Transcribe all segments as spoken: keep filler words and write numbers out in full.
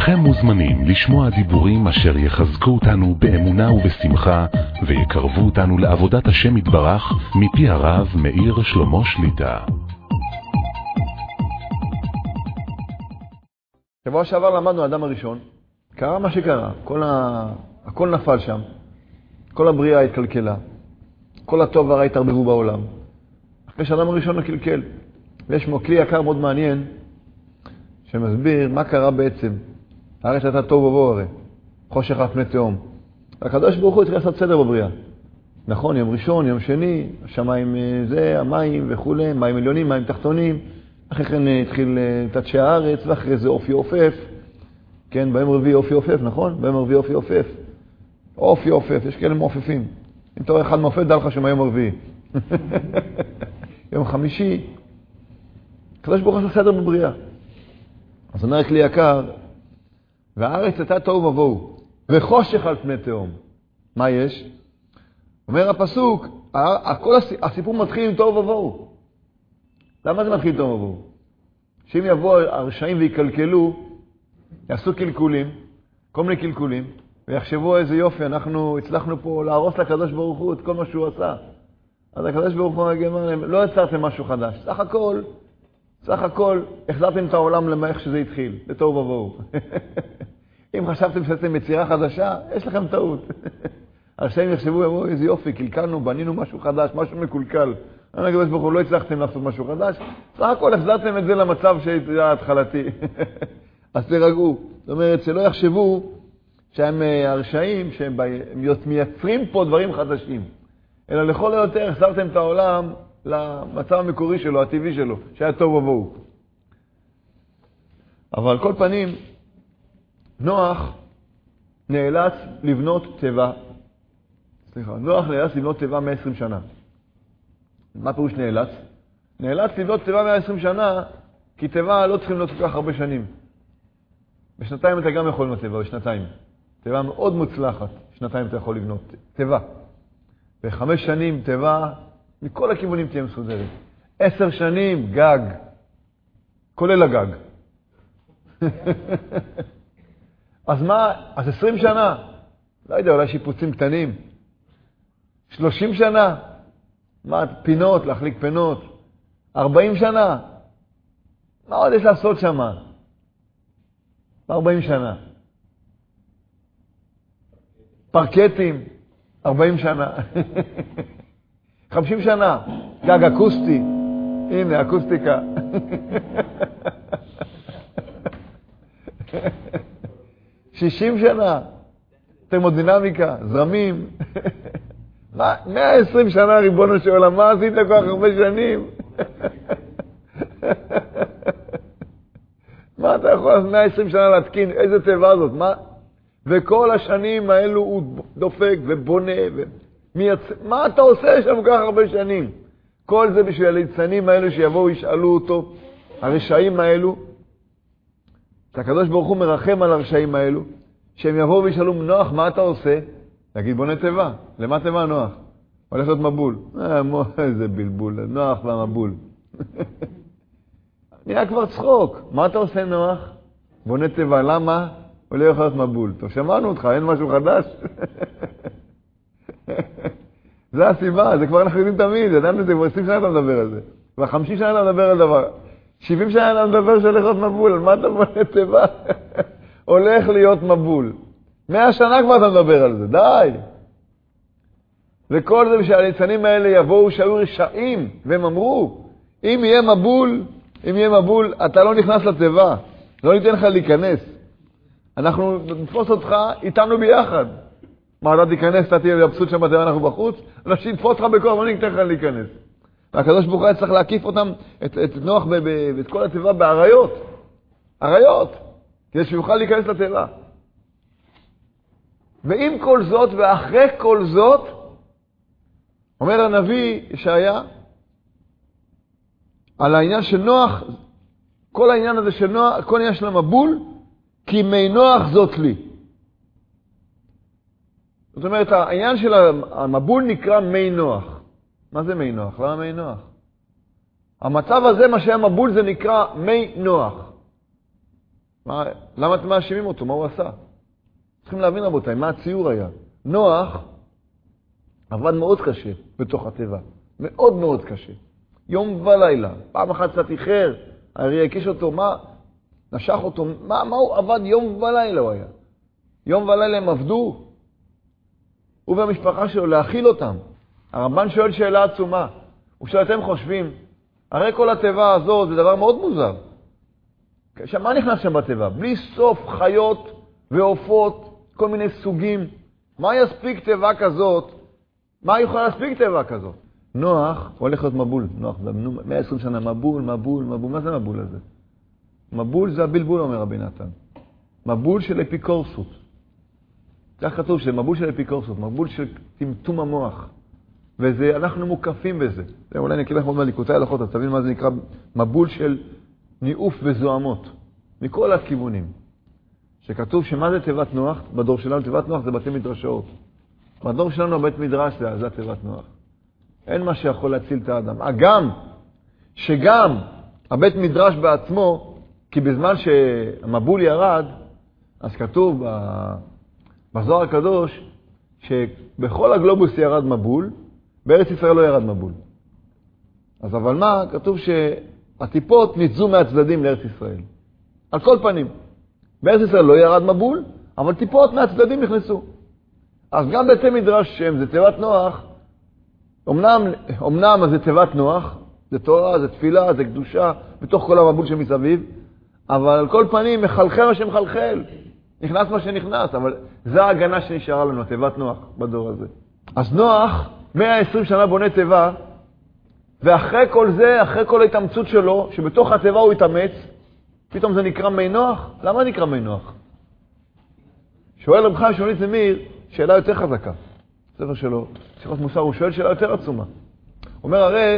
הנכם מוזמנים לשמוע דיבורים אשר יחזקו אותנו באמונה ובשמחה ויקרבו אותנו לעבודת השם יתברך מפי הרב מאיר שלמה שליטה. שבוע שעבר למדנו האדם הראשון, קרה מה שקרה, כל ה... הכל נפל שם, כל הבריאה התקלקלה, כל הטוב והרע התערבבו בעולם. אחרי שהאדם הראשון הקלקל, ויש כמו כלי יקר מאוד מעניין, שמסביר מה קרה בעצם. הארץ הייתה טוב ובוא הרי, חושך על פני תהום. הקדוש ברוך הוא התחיל לעשות סדר בבריאה. נכון, יום ראשון, יום שני, השמיים זה, המים וכו', מים עליונים, מים תחתונים. אחרי כן התחיל תדשי הארץ, ואחרי זה אופי עופף. כן, ביום רביעי אופי עופף, נכון? ביום רביעי אופי עופף. אופי עופף, יש כאלה מעופפים. אם אתה רואה אחד מעופף, דע לך שמה יום רביעי. יום חמישי, הקדוש ברוך הוא עשה סדר בבריאה. אז אומר כלי יקר, והארץ הייתה תוהו ובוהו, וחושך על פני תהום. מה יש? אומר הפסוק, כל הסיפור מתחיל עם תוהו ובוהו. למה זה מתחיל עם תוהו ובוהו? שאם יבואו הרשעים ויקלקלו, יעשו קלקולים, כל מיני קלקולים, ויחשבו איזה יופי, אנחנו הצלחנו פה להרוס לקדוש ברוך הוא את כל מה שהוא עשה. אז הקדוש ברוך הוא אומר להם, לא יצרתם משהו חדש. סך הכל, סך הכל, החזרתם את העולם למה איך שזה התחיל, לתוהו ובוהו. אם חשבתם שעשיתם יצירה חדשה, יש לכם טעות. השם יחשבו, יאמרו, איזה יופי, קלקלנו, בנינו משהו חדש, משהו מקולקל. אני הקדוש ברוך הוא, לא הצלחתם לעשות משהו חדש, סך הכל החזרתם את זה למצב שהיה התחלתי. אז תרגעו. זאת אומרת, שלא יחשבו שהם הרשעים, שהם מייצרים פה דברים חדשים. אלא לכל היותר החזרתם את העולם למצב המקורי שלו, הטבעי שלו, שהיה טוב ובוהו. אבל על כל פנים, נוח נאלץ לבנות טבע. סליחה, נוח נאלץ לבנות טבע מאה ועשרים שנה. מה פירוש נאלץ? נאלץ לבנות טבע מאה ועשרים שנה, כי טבע לא צריכים לבנות כל כך הרבה שנים. בשנתיים אתה גם יכול לבנות טבע, בשנתיים. טבע מאוד מוצלחת, שנתיים אתה יכול לבנות טבע. בחמש שנים טבע, מכל הכיוונים תהיה מסודרת. עשר שנים גג, כולל הגג. אז מה? אז עשרים שנה? לא יודע, אולי שיפוצים קטנים. שלושים שנה? מה? פינות, להחליק פינות. ארבעים שנה? מה עוד יש לעשות שם? ארבעים שנה. פרקטים, ארבעים שנה. חמישים שנה, גג אקוסטי. הנה, אקוסטיקה. שישים שנה, תרמודינמיקה, זרמים. מאה ועשרים שנה, ריבונו של עולם, מה עשית כל כך הרבה שנים? מה אתה יכול לעשות מאה ועשרים שנה להתקין? איזה טבע זאת? מה? וכל השנים האלו הוא דופק ובונה ומייצ... מה אתה עושה שם כל כך הרבה שנים? כל זה בשביל הליצנים האלו שיבואו וישאלו אותו, הרשעים האלו, שהקדוש ברוך הוא מרחם על הרשעים האלו, שהם יבואו וישאלו, נוח, מה אתה עושה? תגיד, בונה טבע. למה טבע נוח? הולך להיות מבול. אה, איזה בלבול, נוח והמבול. נהיה כבר צחוק. מה אתה עושה נוח? בונה טבע. למה? הוא לא יכול להיות מבול. טוב, שמענו אותך, אין משהו חדש. זה הסיבה, זה כבר אנחנו יודעים תמיד, ידענו את זה, כבר עשרים שנה אתה מדבר על זה. כבר חמישים שנה אתה מדבר על דבר. שבעים שנה אתה מדבר שהולך להיות מבול, על מה אתה בונה טבע? הולך להיות מבול. מאה שנה כבר אתה מדבר על זה, די. וכל זה שהליצנים האלה יבואו שהיו רשעים, והם אמרו, אם יהיה מבול, אם יהיה מבול, אתה לא נכנס לטבע, לא ניתן לך להיכנס. אנחנו נתפוס אותך איתנו ביחד. מה, אתה תיכנס, אתה תהיה לבסוט שם בטבע, אנחנו בחוץ, אבל שנתפוס אותך בכוח, לא ניתן לך להיכנס. והקדוש ברוך הוא צריך להקיף אותם, את, את נוח ואת כל הטבע בעריות. עריות, כדי שיוכל להיכנס לטבע. ועם כל זאת, ואחרי כל זאת, אומר הנביא ישעיה, על העניין של נוח, כל העניין הזה של נוח, כל העניין של המבול, כי מי נוח זאת לי. זאת אומרת, העניין של המבול נקרא מי נוח. מה זה מי נוח? למה מי נוח? המצב הזה, מה שהיה מבול, זה נקרא מי נוח. מה, למה אתם מאשימים אותו? מה הוא עשה? צריכים להבין רבותיי, מה הציור היה? נוח עבד מאוד קשה בתוך הטבע. מאוד מאוד קשה. יום ולילה. פעם אחת קצת איחר, האריה הקיש אותו, מה? נשך אותו, מה, מה הוא עבד? יום ולילה הוא היה. יום ולילה הם עבדו. הוא והמשפחה שלו, להאכיל אותם. הרמב"ן שואל שאלה עצומה. הוא שואל, אתם חושבים, הרי כל הטבע הזאת זה דבר מאוד מוזר. עכשיו, מה נכנס שם בטבע? בלי סוף חיות ועופות, כל מיני סוגים. מה יספיק טבע כזאת? מה יכול להספיק טבע כזאת? נוח הולך להיות מבול. נוח, מאה ועשרים שנה, מבול, מבול, מבול. מה זה מבול הזה? מבול זה הבלבול, אומר רבי נתן. מבול של אפיקורסות. כך כתוב שמבול של אפיקורסות, מבול של טמטום המוח. וזה, אנחנו מוקפים בזה. זה אולי נקרא לך עוד מהליקוטי הלכות, אז תבין מה זה נקרא מבול של ניאוף וזוהמות. מכל הכיוונים. שכתוב שמה זה תיבת נוח? בדור שלנו תיבת נוח זה בתי מדרשות. בדור שלנו הבית מדרש זה, זה תיבת נוח. אין מה שיכול להציל את האדם. אגם, שגם הבית מדרש בעצמו, כי בזמן שהמבול ירד, אז כתוב בזוהר הקדוש, שבכל הגלובוס ירד מבול, בארץ ישראל לא ירד מבול. אז אבל מה? כתוב שהטיפות ניצזו מהצדדים לארץ ישראל. על כל פנים. בארץ ישראל לא ירד מבול, אבל טיפות מהצדדים נכנסו. אז גם בתי מדרש שם, זה תיבת נוח, אמנם, אמנם זה תיבת נוח, זה תורה, זה תפילה, זה קדושה, בתוך כל המבול שמסביב, אבל על כל פנים מחלחל מה שמחלחל, נכנס מה שנכנס, אבל זה ההגנה שנשארה לנו, תיבת נוח בדור הזה. אז נוח, מאה ועשרים שנה בונה תיבה, ואחרי כל זה, אחרי כל ההתאמצות שלו, שבתוך התיבה הוא התאמץ, פתאום זה נקרא מי נוח? למה נקרא מי נוח? שואל רב חיים שמואל זמיר, שאלה יותר חזקה. ספר שלו, שיחות מוסר, הוא שואל שאלה יותר עצומה. הוא אומר, הרי,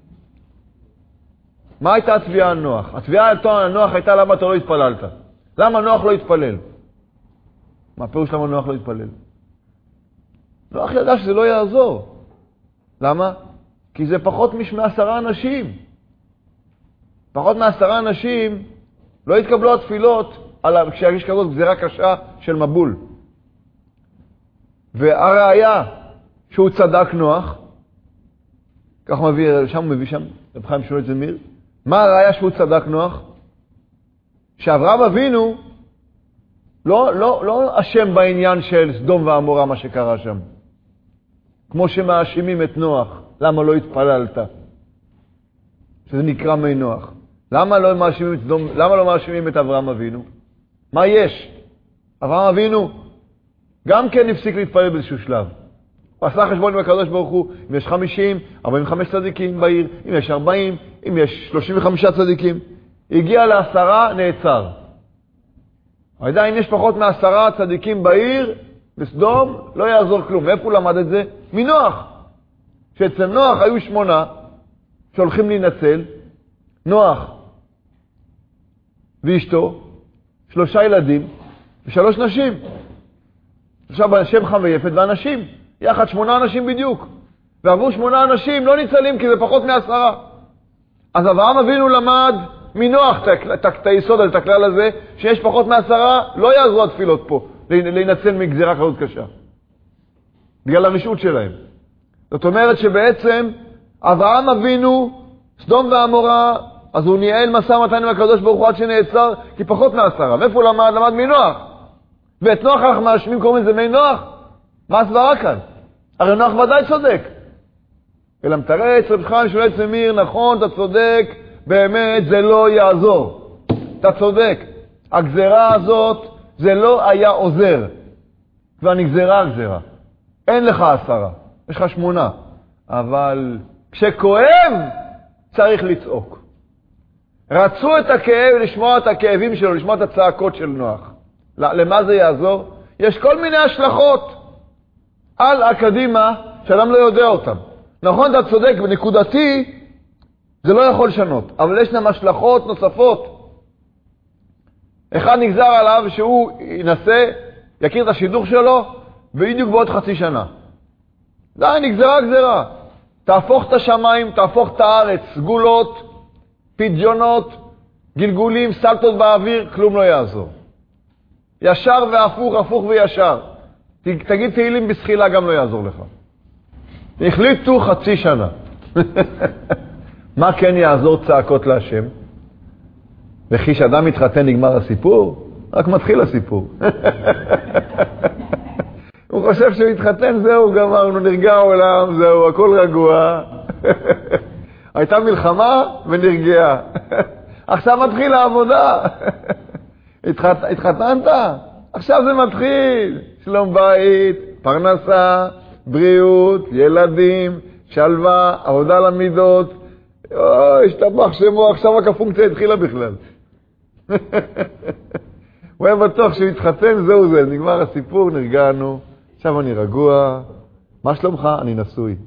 מה הייתה התביעה על נוח? התביעה על נוח הייתה למה אתה לא התפללת. למה נוח לא התפלל? מה פירוש למה נוח לא התפלל? נוח ידע שזה לא יעזור. למה? כי זה פחות מעשרה אנשים. פחות מעשרה אנשים לא התקבלו התפילות על, כשיש כזאת גזירה קשה של מבול. והראיה שהוא צדק נוח, כך מביא, שם הוא מביא שם, רב חיים שמואל זמיר, מה הראיה שהוא צדק נוח? שאברהם אבינו לא, לא, לא אשם בעניין של סדום ועמורה, מה שקרה שם. כמו שמאשימים את נוח, למה לא התפללת? שזה נקרא מי נוח. למה לא מאשימים את סדום, למה לא מאשימים את אברהם אבינו? מה יש? אברהם אבינו גם כן הפסיק להתפלל באיזשהו שלב. הוא עשה חשבון עם הקדוש ברוך הוא, אם יש חמישים, ארבעים וחמישה צדיקים בעיר, אם יש ארבעים, אם יש שלושים וחמישה צדיקים. הגיע לעשרה, נעצר. עדיין יש פחות מעשרה צדיקים בעיר, בסדום, לא יעזור כלום. מאיפה הוא למד את זה? מנוח. שאצל נוח היו שמונה שהולכים להינצל, נוח ואשתו, שלושה ילדים ושלוש נשים. עכשיו שם חם ויפת ואנשים, יחד שמונה אנשים בדיוק. ועבור שמונה אנשים לא ניצלים כי זה פחות מעשרה. אז אברהם אבינו למד מנוח את היסוד על הכלל הזה, שיש פחות מעשרה, לא יעזרו התפילות פה, להינצל מגזירה כזאת קשה. בגלל הרשעות שלהם. זאת אומרת שבעצם אברהם אבינו, סדום ועמורה, אז הוא ניהל משא ומתן עם הקדוש ברוך הוא עד שנעצר, כי פחות מעשרה. ואיפה הוא למד? למד מנוח. ואת נוח אנחנו מאשמים, קוראים לזה מי נוח. מה הסברה כאן? הרי נוח ודאי צודק. אלא מתרץ, רב חיים שמואל זמיר, נכון, אתה צודק, באמת זה לא יעזור. אתה צודק. הגזרה הזאת, זה לא היה עוזר. כבר נגזרה הגזרה. אין לך עשרה, יש לך שמונה. אבל כשכואב, צריך לצעוק. רצו את הכאב, לשמוע את הכאבים שלו, לשמוע את הצעקות של נוח. למה זה יעזור? יש כל מיני השלכות על הקדימה שאדם לא יודע אותם. נכון, אתה צודק, בנקודתי זה לא יכול לשנות, אבל יש להם השלכות נוספות. אחד נגזר עליו שהוא ינסה, יכיר את השידוך שלו, ובדיוק בעוד חצי שנה. די, נגזרה גזרה. תהפוך את השמיים, תהפוך את הארץ, סגולות, פדיונות, גלגולים, סלטות באוויר, כלום לא יעזור. ישר והפוך, הפוך וישר. תגיד תהילים בסחילה, גם לא יעזור לך. החליטו חצי שנה. מה כן יעזור? צעקות להשם? וכי שאדם מתחתן נגמר הסיפור? רק מתחיל הסיפור. הוא חושב שהוא התחתן, זהו, גמרנו, נרגע העולם, זהו, הכל רגוע. הייתה מלחמה ונרגעה. עכשיו מתחיל העבודה. התחת... התחתנת? עכשיו זה מתחיל. שלום בית, פרנסה, בריאות, ילדים, שלווה, עבודה למידות. אוי, השתבח שמו, עכשיו רק הפונקציה התחילה בכלל. הוא היה בטוח שהוא התחתן, זהו זה, נגמר הסיפור, נרגענו. עכשיו אני רגוע. מה שלומך? אני נשוי.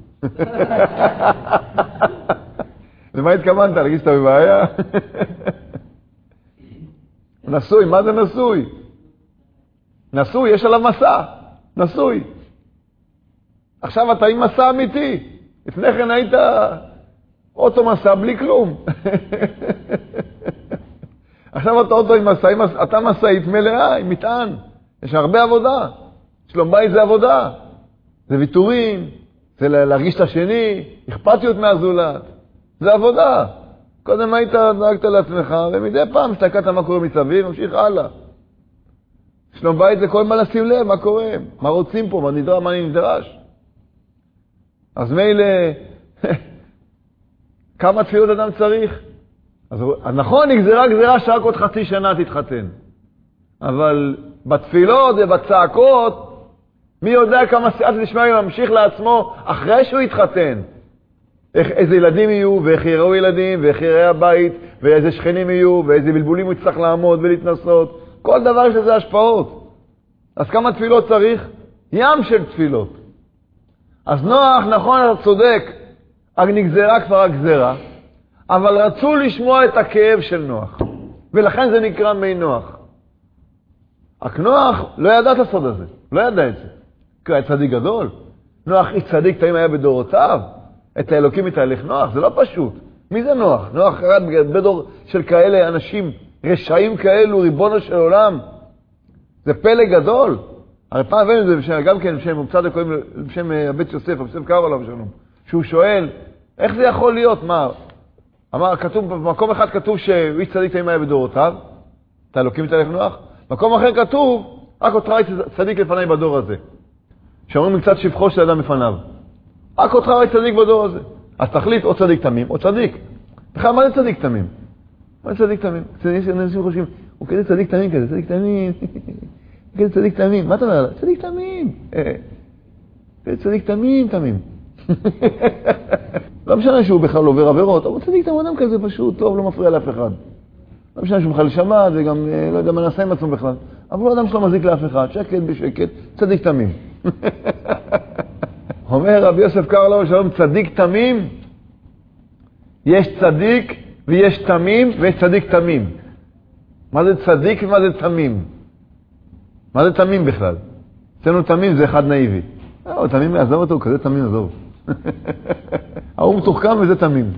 למה התכוונת? להגיד שאתה בבעיה? נשוי, מה זה נשוי? נשוי, יש עליו מסע. נשוי. עכשיו אתה עם מסע אמיתי. לפני כן היית אוטו מסע בלי כלום. עכשיו אתה אוטו עם מסע, אתה מסעית מלאה, עם מטען. יש הרבה עבודה. שלום בית זה עבודה. זה ויתורים, זה להרגיש את השני, אכפתיות מהזולת. זה עבודה. קודם היית דאגת לעצמך, ומדי פעם הסתכלת מה קורה מסביב, ממשיך הלאה. שלום בית זה כל מה לשים לב, מה קורה, מה רוצים פה, מה נדרש, מה נדרש. אז מילא, כמה תפילות אדם צריך? אז נכון, נגזרה גזרה שרק עוד חצי שנה תתחתן. אבל בתפילות ובצעקות, מי יודע כמה סייעתא דשמיא ממשיך לעצמו אחרי שהוא יתחתן. איך, איזה ילדים יהיו, ואיך יראו ילדים, ואיך יראה הבית, ואיזה שכנים יהיו, ואיזה בלבולים הוא יצטרך לעמוד ולהתנסות. כל דבר יש לזה השפעות. אז כמה תפילות צריך? ים של תפילות. אז נוח, נכון, אתה צודק, נגזרה כבר הגזרה, אבל רצו לשמוע את הכאב של נוח. ולכן זה נקרא מי נוח. רק נוח לא ידע את הסוד הזה, לא ידע את זה. כי היה צדיק גדול. נוח איש צדיק תאים היה בדורותיו. את האלוקים מתהלך נוח, זה לא פשוט. מי זה נוח? נוח ירד בדור של כאלה אנשים רשעים כאלו, ריבונו של עולם. זה פלא גדול. הרי פעם הבאנו את זה בשם, גם כן בשם מומצא דקויים, בשם הבית יוסף, יוסף קרא עליו שלום. שהוא שואל, איך זה יכול להיות? מה? אמר, כתוב, במקום אחד כתוב שאיש צדיק תאים היה בדורותיו. את האלוקים מתהלך נוח. במקום אחר כתוב, רק אותך צדיק לפניי בדור הזה. שאומרים מקצת שבחו של אדם לפניו. רק אותך ראי צדיק בדור הזה. אז תחליט או צדיק תמים או צדיק. בכלל, מה זה צדיק תמים? מה זה צדיק תמים? אנשים חושבים, הוא כזה צדיק תמים כזה, צדיק תמים. כזה צדיק תמים. מה אתה אומר? צדיק תמים. כזה צדיק תמים, תמים. לא משנה שהוא בכלל עובר עבירות, אבל צדיק תמים אדם כזה פשוט, טוב, לא מפריע לאף אחד. לא משנה שהוא בכלל שמע, וגם לא יודע מה נעשה עם עצמו בכלל. אבל הוא אדם שלא מזיק לאף אחד, שקט בשקט, צדיק תמים. אומר רבי יוסף קרא עליו שלום, צדיק תמים, יש צדיק ויש תמים ויש צדיק תמים. מה זה צדיק ומה זה תמים? מה זה תמים בכלל? אצלנו תמים זה אחד נאיבי. לא, תמים, עזוב אותו, הוא כזה תמים, עזוב. הוא מתוחכם וזה תמים.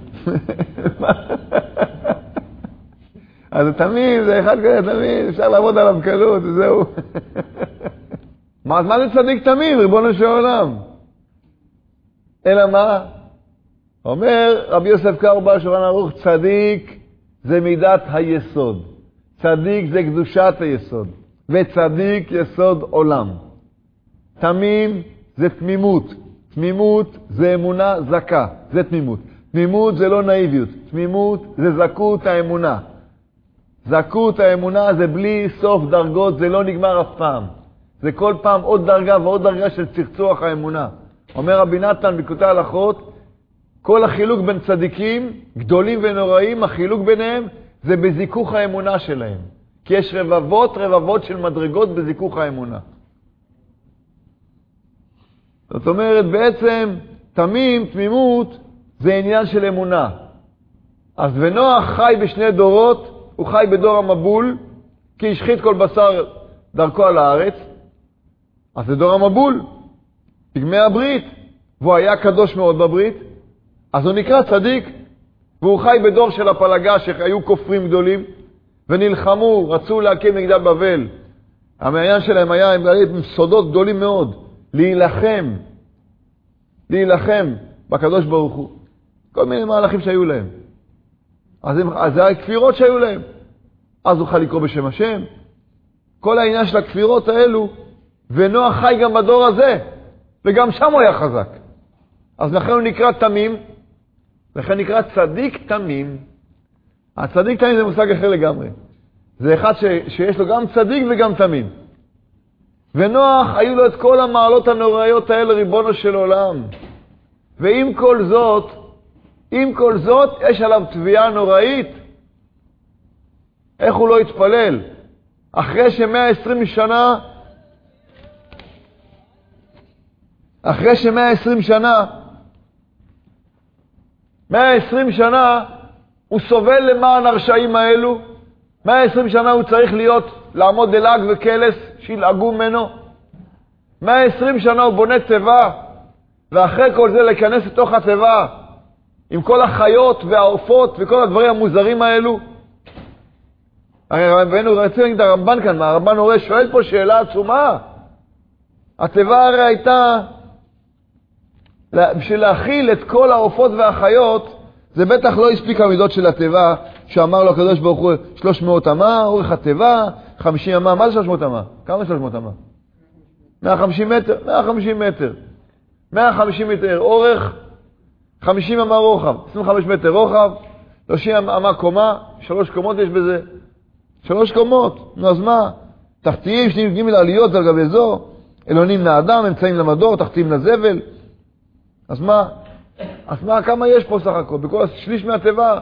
אז תמים זה אחד כזה תמים, אפשר לעבוד עליו קלות וזהו. מה, מה זה צדיק תמים, ריבונו של עולם? אלא מה? אומר רבי יוסף קרא בשולחן ערוך, צדיק זה מידת היסוד. צדיק זה קדושת היסוד. וצדיק יסוד עולם. תמים זה תמימות. תמימות זה אמונה זכה. זה תמימות. תמימות זה לא נאיביות. תמימות זה זכות האמונה. זכות האמונה זה בלי סוף דרגות, זה לא נגמר אף פעם. זה כל פעם עוד דרגה ועוד דרגה של צחצוח האמונה. אומר רבי נתן בקוטעי הלכות, כל החילוק בין צדיקים, גדולים ונוראים, החילוק ביניהם זה בזיכוך האמונה שלהם. כי יש רבבות רבבות של מדרגות בזיכוך האמונה. זאת אומרת, בעצם תמים, תמימות, זה עניין של אמונה. אז ונוח חי בשני דורות, הוא חי בדור המבול, כי השחית כל בשר דרכו על הארץ. אז זה דור המבול. פגמי הברית, והוא היה קדוש מאוד בברית, אז הוא נקרא צדיק, והוא חי בדור של הפלגה שהיו כופרים גדולים, ונלחמו, רצו להקים מגדל בבל. המעניין שלהם היה עם סודות גדולים מאוד, להילחם, להילחם בקדוש ברוך הוא. כל מיני מהלכים שהיו להם. אז, הם, אז זה הכפירות שהיו להם. אז הוא חל לקרוא בשם השם. כל העניין של הכפירות האלו, ונוח חי גם בדור הזה, וגם שם הוא היה חזק. אז לכן הוא נקרא תמים, לכן נקרא צדיק תמים. הצדיק תמים זה מושג אחר לגמרי. זה אחד ש, שיש לו גם צדיק וגם תמים. ונוח היו לו את כל המעלות הנוראיות האלה, ריבונו של עולם. ועם כל זאת, עם כל זאת, יש עליו תביעה נוראית. איך הוא לא התפלל? אחרי ש-מאה ועשרים שנה, אחרי ש-מאה ועשרים שנה, מאה ועשרים שנה, הוא סובל למען הרשעים האלו. מאה ועשרים שנה הוא צריך להיות, לעמוד דלעג וקלס, שילעגו ממנו. מאה ועשרים שנה הוא בונה טבע, ואחרי כל זה להיכנס לתוך הטבע, עם כל החיות והעופות וכל הדברים המוזרים האלו. ואנו רצינו להגיד את הרמב"ן כאן, הרמב"ן הורה שואל פה שאלה עצומה. הטבע הרי הייתה, בשביל להכיל את כל העופות והחיות, זה בטח לא הספיק המידות של הטבע, שאמר לו הקדוש ברוך הוא שלוש מאות אמה, אורך הטבע, חמישים אמה. מה זה שלוש מאות אמה? כמה שלוש מאות אמה? מאה וחמישים מטר, מאה וחמישים מטר. מאה וחמישים מטר אורך, חמישים אמה רוחב, עשרים וחמישה מטר רוחב, שלושים אמה קומה, שלוש קומות יש בזה. שלוש קומות, נו אז מה? תחתיים, שניים ג' עליות על גבי זו, עליונים לאדם, אמצעים למדור, תחתיים לזבל. אז מה? אז מה, כמה יש פה סך הכל? בכל השליש מהטבע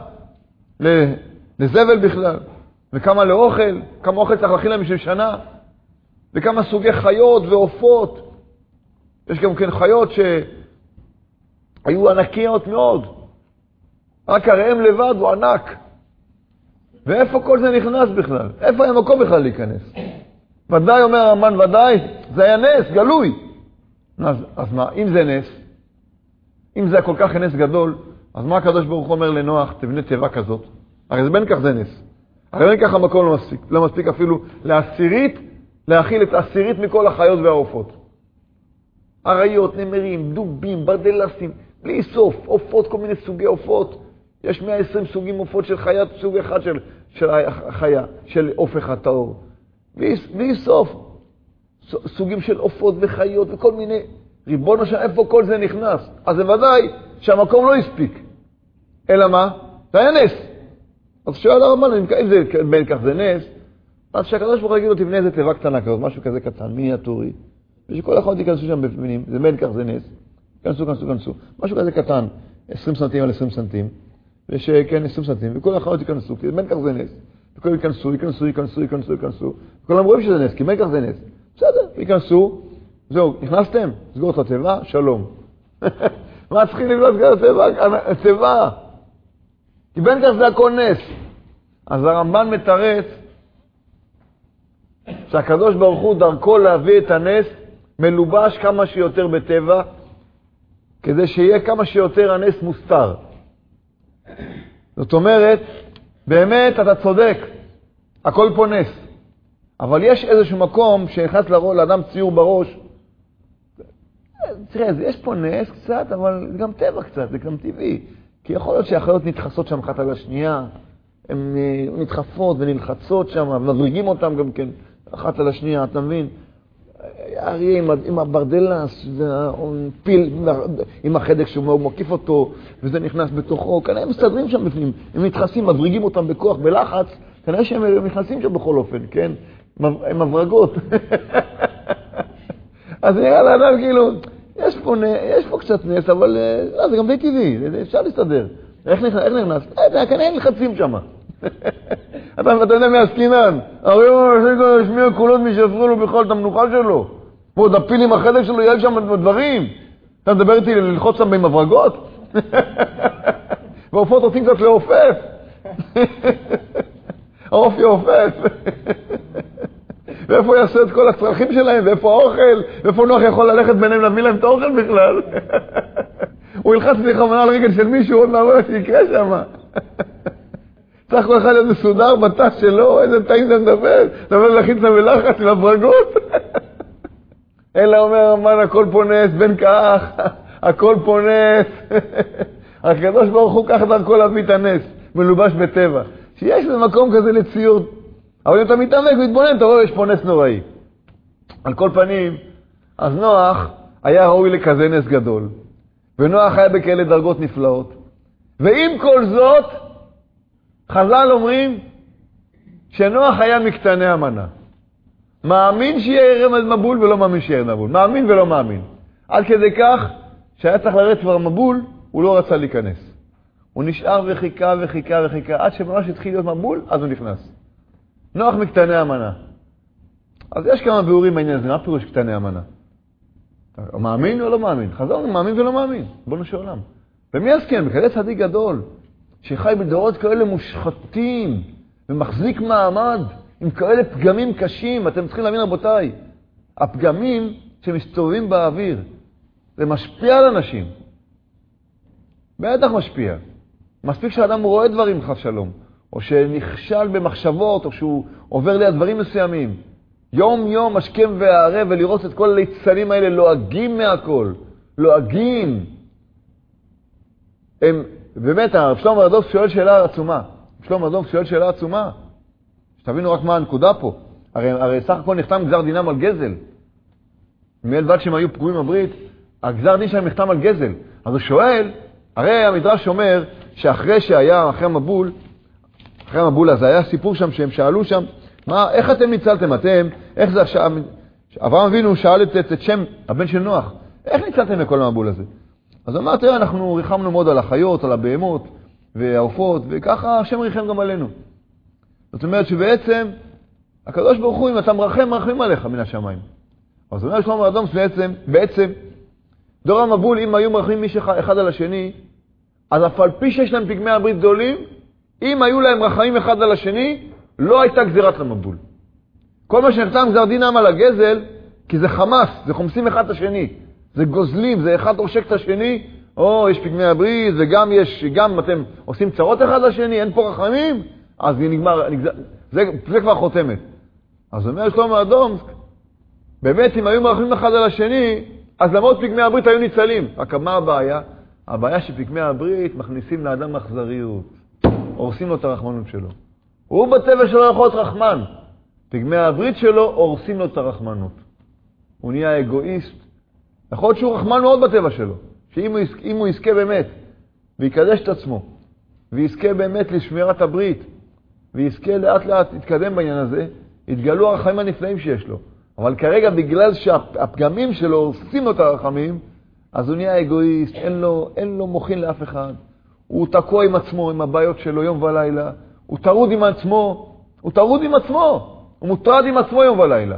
לזבל בכלל. וכמה לאוכל, כמה אוכל צריך להכין להם בשביל שנה. וכמה סוגי חיות ועופות. יש גם כן חיות שהיו ענקיות מאוד. רק הראם לבד הוא ענק. ואיפה כל זה נכנס בכלל? איפה היה מקום בכלל להיכנס? ודאי אומר הרמב"ן, ודאי, זה היה נס, גלוי. אז, אז מה, אם זה נס, אם זה כל כך נס גדול, אז מה הקדוש ברוך הוא אומר לנוח, תבנה טבע כזאת? הרי זה בין כך זה נס. הרי בין כך המקום לא מספיק. לא מספיק אפילו לעשירית, להכיל את עשירית מכל החיות והעופות. אריות, נמרים, דובים, ברדלסים, בלי סוף, עופות, כל מיני סוגי עופות. יש מאה ועשרים סוגים עופות של חיה, סוג אחד של, של חיה, של עוף אחד טהור. בלי, בלי סוף. סוגים של עופות וחיות וכל מיני. ריבונו שם, איפה כל זה נכנס? אז זה ודאי שהמקום לא הספיק. אלא מה? זה היה נס. אז שואל הרמב"ן, אם זה בין כך זה נס, אז שהקדוש ברוך הוא יגיד לו, תבנה איזה טבע קטנה כזאת, משהו כזה קטן, מיניאטורי, ושכל אחד ייכנסו שם בפנים, זה בין כך זה נס, כנסו, כנסו, כנסו, משהו כזה קטן, עשרים סנטים על עשרים סנטים, ושכן עשרים סנטים, וכל אחד ייכנסו, כי בין כך זה נס, וכל ייכנסו, ייכנסו, ייכנסו, ייכנסו, ייכנסו, וכולם רואים שזה נס, כי בין כך זה נס, בסדר, ייכנסו, זהו, נכנסתם, סגור את הטבע, שלום. מה צריכים לבנות את הטבע? כי בין כך זה הכל נס. אז הרמב"ן מתרץ שהקדוש ברוך הוא דרכו להביא את הנס מלובש כמה שיותר בטבע, כדי שיהיה כמה שיותר הנס מוסתר. זאת אומרת, באמת אתה צודק, הכל פה נס. אבל יש איזשהו מקום שנכנס לאדם ציור בראש, תראה, יש פה נס קצת, אבל זה גם טבע קצת, זה גם טבעי. כי יכול להיות שהחיות נתחסות שם אחת על השנייה, הן נדחפות ונלחצות שם, ומבריגים אותם גם כן אחת על השנייה, אתה מבין? אריה עם, עם הברדלס, פיל עם החדק שהוא מקיף אותו, וזה נכנס בתוכו, כנראה הם מסתדרים שם בפנים, הם מתחסים, מבריגים אותם בכוח, בלחץ, כנראה שהם נכנסים שם בכל אופן, כן? הם מברגות. אז נראה לאדם כאילו, יש פה, יש פה קצת נס, אבל לא, זה גם די טבעי, אפשר להסתדר. איך נכנס? כנראה נלחצים שם. אתה יודע מהסקינן, הרי הוא מנסה להשמיע קולות מי שיפרו לו בכלל את המנוחה שלו. ועוד הפיל עם החלק שלו יהיה שם דברים. אתה מדבר איתי ללחוץ שם בין מברגות? והעופות רוצים קצת לעופף. העוף יעופף. ואיפה הוא יעשה את כל הצרכים שלהם, ואיפה האוכל, ואיפה נוח יכול ללכת ביניהם להביא להם את האוכל בכלל. הוא ילחץ בכוונה על רגל של מישהו, עוד מעבר שיקרה שם. צריך כל אחד להיות מסודר בתא שלו, איזה תאים אתה מדבר? אתה אומר להכין את המלחץ עם הברגות? אלא אומר, אמן, הכל פונס, בן כך, הכל פונס. הקדוש ברוך הוא כך דרכו להביא את הנס, מלובש בטבע. שיש איזה מקום כזה לציור. אבל אם אתה מתעמק ומתבונן, אתה רואה, יש פה נס נוראי. על כל פנים, אז נוח היה ראוי לכזה נס גדול. ונוח היה בכאלה דרגות נפלאות. ועם כל זאת, חז"ל אומרים שנוח היה מקטני המנה. מאמין שיהיה מבול ולא מאמין שיהיה מבול. מאמין ולא מאמין. עד כדי כך שהיה צריך לרדת כבר מבול, הוא לא רצה להיכנס. הוא נשאר וחיכה וחיכה וחיכה, עד שממש התחיל להיות מבול, אז הוא נכנס. נוח מקטני המנה. אז יש כמה ביאורים בעניין הזה, מה פירוש קטני המנה? מאמין או לא מאמין? חז"ל מאמין ולא מאמין, בונו של עולם. ומי יסכים? בכזה צדיק גדול, שחי בדורות כאלה מושחתים, ומחזיק מעמד עם כאלה פגמים קשים. אתם צריכים להבין, רבותיי, הפגמים שמסתובבים באוויר, זה משפיע על אנשים. בטח משפיע. מספיק שהאדם רואה דברים חס שלום, או שנכשל במחשבות, או שהוא עובר ליד דברים מסוימים. יום יום משכם והערב, ולראות את כל הליצנים האלה לועגים מהכל. לועגים. הם, באמת, שלמה ארדוף שואל שאלה עצומה. שלמה ארדוף שואל שאלה עצומה. שתבינו רק מה הנקודה פה. הרי, הרי סך הכל נחתם גזר דינם על גזל. מלבד שהם היו פגועים בברית, הגזר דין שלהם נחתם על גזל. אז הוא שואל, הרי המדרש אומר שאחרי שהיה, אחרי המבול, אחרי המבול הזה היה סיפור שם שהם שאלו שם, מה, איך אתם ניצלתם? אתם, איך זה עכשיו? אברהם אבינו שאל את, את, את שם, הבן של נוח, איך ניצלתם לכל המבול הזה? אז אמר, תראה, אנחנו ריחמנו מאוד על החיות, על הבהמות והעופות, וככה השם ריחם גם עלינו. זאת אומרת שבעצם, הקדוש ברוך הוא, אם אתה מרחם, מרחמים עליך מן השמיים. אז אומר שלמה אדום, בעצם, בעצם, דור המבול, אם היו מרחמים מישהו אחד על השני, אז אף על פי שיש להם פגמי הברית גדולים, אם היו להם רחמים אחד על השני, לא הייתה גזירת למבול. כל מה שנחתם גזר דינם על הגזל, כי זה חמאס, זה חומסים אחד את השני. זה גוזלים, זה אחד עושק את השני, או יש פגמי הברית, וגם יש, גם אתם עושים צרות אחד לשני, אין פה רחמים, אז זה נגמר, נגזר, זה, זה כבר חותמת. אז אומר שלמה אדום, באמת אם היו מרחמים אחד על השני, אז למרות פגמי הברית היו ניצלים. רק מה הבעיה? הבעיה שפגמי הברית מכניסים לאדם אכזריות, הורסים לו את הרחמנות שלו. הוא בטבע שלו יכול להיות רחמן. פגמי הברית שלו הורסים לו את הרחמנות. הוא נהיה אגואיסט. יכול להיות שהוא רחמן מאוד בטבע שלו. שאם הוא, אם הוא יזכה באמת, ויקדש את עצמו, ויזכה באמת לשמירת הברית, ויזכה לאט לאט להתקדם בעניין הזה, יתגלו הרחמים הנפלאים שיש לו. אבל כרגע בגלל שהפגמים שלו הורסים לו את הרחמים, אז הוא נהיה אגואיסט, אין לו, אין לו מוכין לאף אחד. הוא תקוע עם עצמו, עם הבעיות שלו יום ולילה. הוא תרוד עם עצמו, הוא תרוד עם עצמו. הוא מוטרד עם עצמו יום ולילה.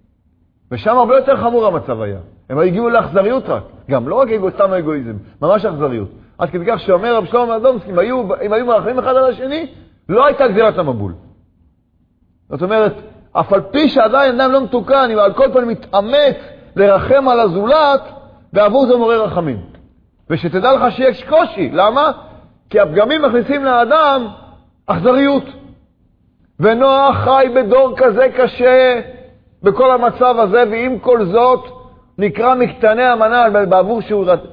ושם הרבה יותר חמור המצב היה. הם הגיעו לאכזריות רק. גם לא רק אגו, סתם אגואיזם, ממש אכזריות. עד כדי כך שאומר רב שלמה אדומסקי, אם היו, אם היו מרחמים אחד על השני, לא הייתה גזירת המבול. זאת אומרת, אף על פי שעדיין אדם לא מתוקן, אם על כל פעם מתאמץ לרחם על הזולת, ועבור זה מורה רחמים. ושתדע לך שיש קושי. למה? כי הפגמים מכניסים לאדם אכזריות. ונוח חי בדור כזה קשה, בכל המצב הזה, ועם כל זאת, נקרא מקטני המנה בעבור שהוא רת...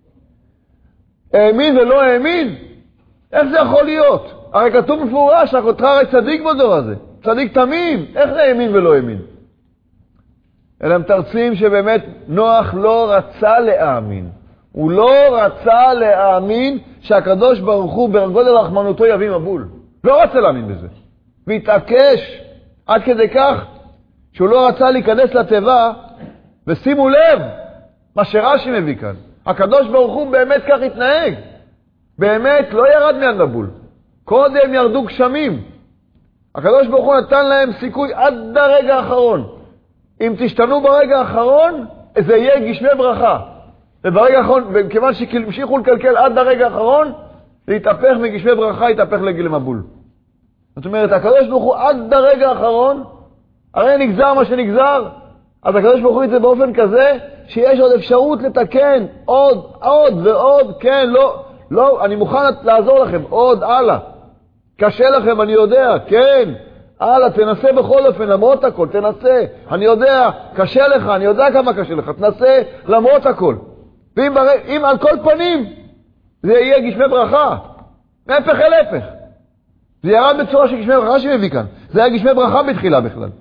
האמין ולא האמין? איך זה יכול להיות? הרי כתוב מפורש, אחותך הרי צדיק בדור הזה. צדיק תמים. איך זה האמין ולא האמין? אלא הם תרצים שבאמת נוח לא רצה להאמין. הוא לא רצה להאמין שהקדוש ברוך הוא בגודל רחמנותו יביא מבול. לא רצה להאמין בזה. והתעקש עד כדי כך שהוא לא רצה להיכנס לתיבה, ושימו לב מה שרש"י מביא כאן. הקדוש ברוך הוא באמת כך התנהג. באמת לא ירד מהמבול. קודם ירדו גשמים. הקדוש ברוך הוא נתן להם סיכוי עד הרגע האחרון. אם תשתנו ברגע האחרון, זה יהיה גשמי ברכה. וברגע האחרון, כיוון שהמשיכו לקלקל עד הרגע האחרון, להתהפך מגשמי ברכה, יתהפך למבול. זאת אומרת, הקדוש ברוך הוא עד הרגע האחרון, הרי נגזר מה שנגזר, אז הקדוש ברוך הוא את זה באופן כזה, שיש עוד אפשרות לתקן, עוד, עוד ועוד, כן, לא, לא, אני מוכן לעזור לכם, עוד, הלאה. קשה לכם, אני יודע, כן. הלאה, תנסה בכל אופן, למרות הכל, תנסה. אני יודע, קשה לך, אני יודע כמה קשה לך, תנסה למרות הכל. ואם בר... אם על כל פנים, זה יהיה גשמי ברכה. מהפך אל הפך. זה ירד בצורה של גשמי ברכה שמביא כאן. זה היה גשמי ברכה בתחילה בכלל.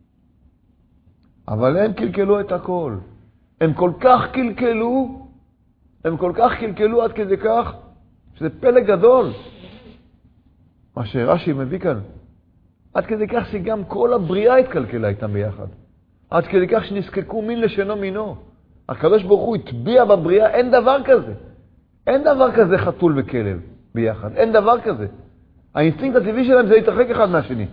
אבל הם קלקלו את הכל. הם כל כך קלקלו, הם כל כך קלקלו עד כדי כך, שזה פלא גדול. מה שרש"י מביא כאן. עד כדי כך שגם כל הבריאה התקלקלה איתם ביחד. עד כדי כך שנזקקו מין לשנו מינו. הקדוש ברוך הוא הטביע בבריאה, אין דבר כזה. אין דבר כזה חתול וכלב ביחד. אין דבר כזה. האינסטינקט הטבעי שלהם זה להתרחק אחד מהשני.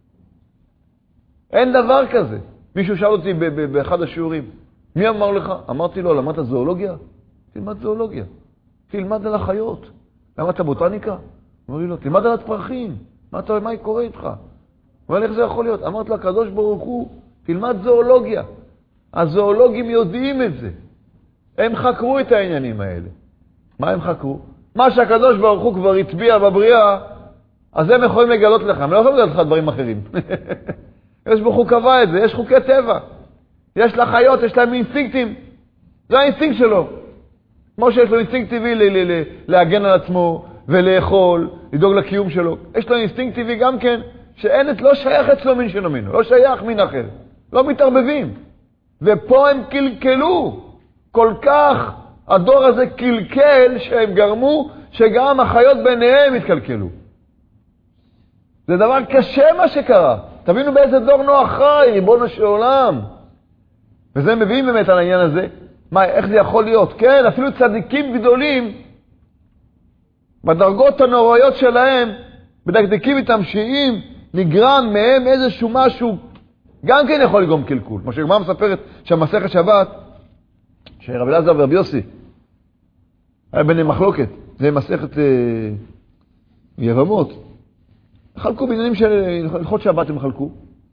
אין דבר כזה. מישהו שאל אותי באחד השיעורים, מי אמר לך? אמרתי לו, למדת זואולוגיה? תלמד זואולוגיה. תלמד על החיות. למדת בוטניקה? אמר לי לא, תלמד על הפרחים. מה אתה, מה קורה איתך? אבל איך זה יכול להיות? אמרת לו, הקדוש ברוך הוא, תלמד זואולוגיה. הזואולוגים יודעים את זה. הם חקרו את העניינים האלה. מה הם חקרו? מה שהקדוש ברוך הוא כבר הטביע בבריאה, אז הם יכולים לגלות לך. הם לא יכולים לגלות לך דברים אחרים. יש ברוך הוא קבע את זה, יש חוקי טבע. יש לחיות, יש להם אינסטינקטים. זה האינסטינקט שלו. כמו שיש לו אינסטינקט טבעי ל- ל- ל- להגן על עצמו ולאכול, לדאוג לקיום שלו. יש לו אינסטינקט טבעי גם כן, שאין את לא שייך אצלו מין שלו מינו, לא שייך מין אחר. לא מתערבבים. ופה הם קלקלו. כל כך הדור הזה קלקל שהם גרמו שגם החיות ביניהם התקלקלו. זה דבר קשה מה שקרה. תבינו באיזה דור נוח חי, ריבונו של עולם. וזה מביאים באמת על העניין הזה. מה, איך זה יכול להיות? כן, אפילו צדיקים גדולים, בדרגות הנוראיות שלהם, בדקדקים איתם שאם נגרם מהם איזשהו משהו, גם כן יכול לגרום קלקול. כמו שגמרא מספרת שהמסכת שבת, שרבי אלעזר ורבי יוסי, היה ביניהם מחלוקת, זה מסכת אה, יבמות, חלקו בעניינים של הלכות שבת הם חלקו,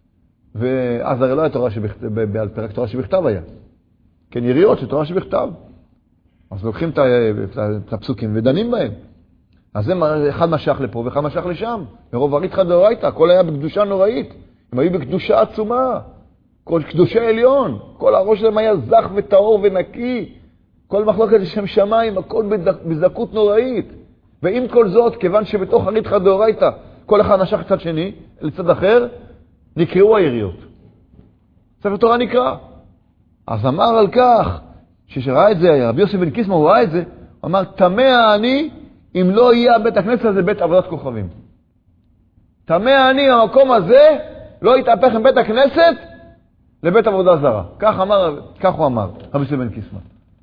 ואז הרי לא היה תורה שבכתב, בעל פרק תורה שבכתב היה. כן, יריעות של תורה שבכתב. אז לוקחים את, את הפסוקים ודנים בהם. אז זה אחד משך לפה ואחד משך לשם. מרוב הריתחא דאורייתא, הכל היה בקדושה נוראית. הם היו בקדושה עצומה. כל קדושה עליון. כל הראש שלהם היה זך וטהור ונקי. כל מחלוקת לשם שמיים, הכל בזכות נוראית. ועם כל זאת, כיוון שבתוך הריתחא דאורייתא, כל אחד משך לצד שני, לצד אחר, נקראו היריות. ספר תורה נקרא. אז אמר על כך, ששראה את זה, רבי יוסי בן קיסמא, הוא ראה את זה, הוא אמר, תמה אני אם לא יהיה בית הכנסת הזה בית עבודת כוכבים. תמה אני, המקום הזה לא יתהפך עם בית הכנסת לבית עבודה זרה. כך אמר, כך הוא אמר, רבי יוסי בן קיסמא.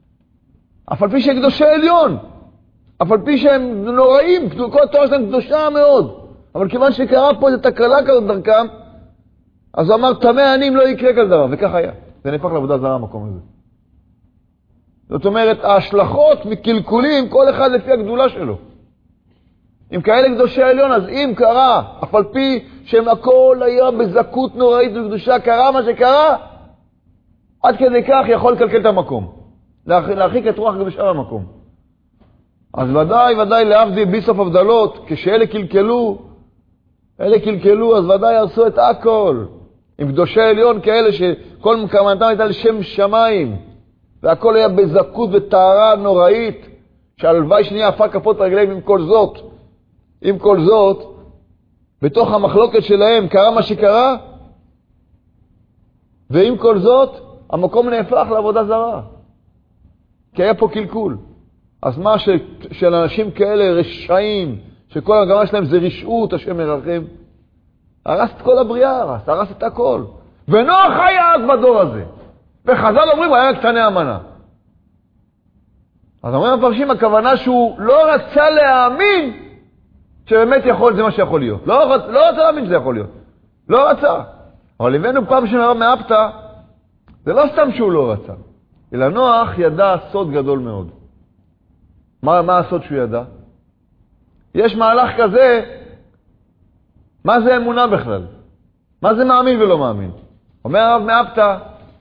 אף על פי שהם קדושי עליון, אף על פי שהם נוראים, כל התורה שלהם קדושה מאוד, אבל כיוון שקרה פה איזו תקלה כזאת דרכם, אז הוא אמר, תמה אני אם לא יקרה כזה דבר, וכך היה. זה נהפך לעבודה זרה המקום הזה. זאת אומרת, ההשלכות מקלקולים, כל אחד לפי הגדולה שלו. אם כאלה קדושי העליון, אז אם קרה, אף על פי שהם הכל היה בזכות נוראית וקדושה, קרה מה שקרה, עד כדי כך יכול לקלקל את המקום. להרחיק את רוח בשאר המקום. אז ודאי, ודאי להבדיל בסוף הבדלות, כשאלה קלקלו, אלה קלקלו, אז ודאי ירסו את הכל. עם קדושי עליון כאלה שכל כוונתם הייתה לשם שמיים, והכל היה בזכות וטהרה נוראית, שהלוואי שנייה עפר כפות רגליהם עם כל זאת. עם כל זאת, בתוך המחלוקת שלהם קרה מה שקרה, ועם כל זאת, המקום נהפך לעבודה זרה. כי היה פה קלקול. אז מה ש... של אנשים כאלה רשעים, שכל הגמה שלהם זה רשעות, השם מרחם, הרס את כל הבריאה, הרס, הרס את הכל. ונוח היה אז בדור הזה. וחז"ל אומרים, היה קטני המנה. אז אומרים המפרשים, הכוונה שהוא לא רצה להאמין שבאמת יכול, זה מה שיכול להיות. לא, לא רצה להאמין שזה יכול להיות. לא רצה. אבל הבאנו פעם שנראה מאפתא, זה לא סתם שהוא לא רצה. אלא נוח ידע סוד גדול מאוד. מה, מה הסוד שהוא ידע? יש מהלך כזה, מה זה אמונה בכלל? מה זה מאמין ולא מאמין? אומר הרב מאפתא,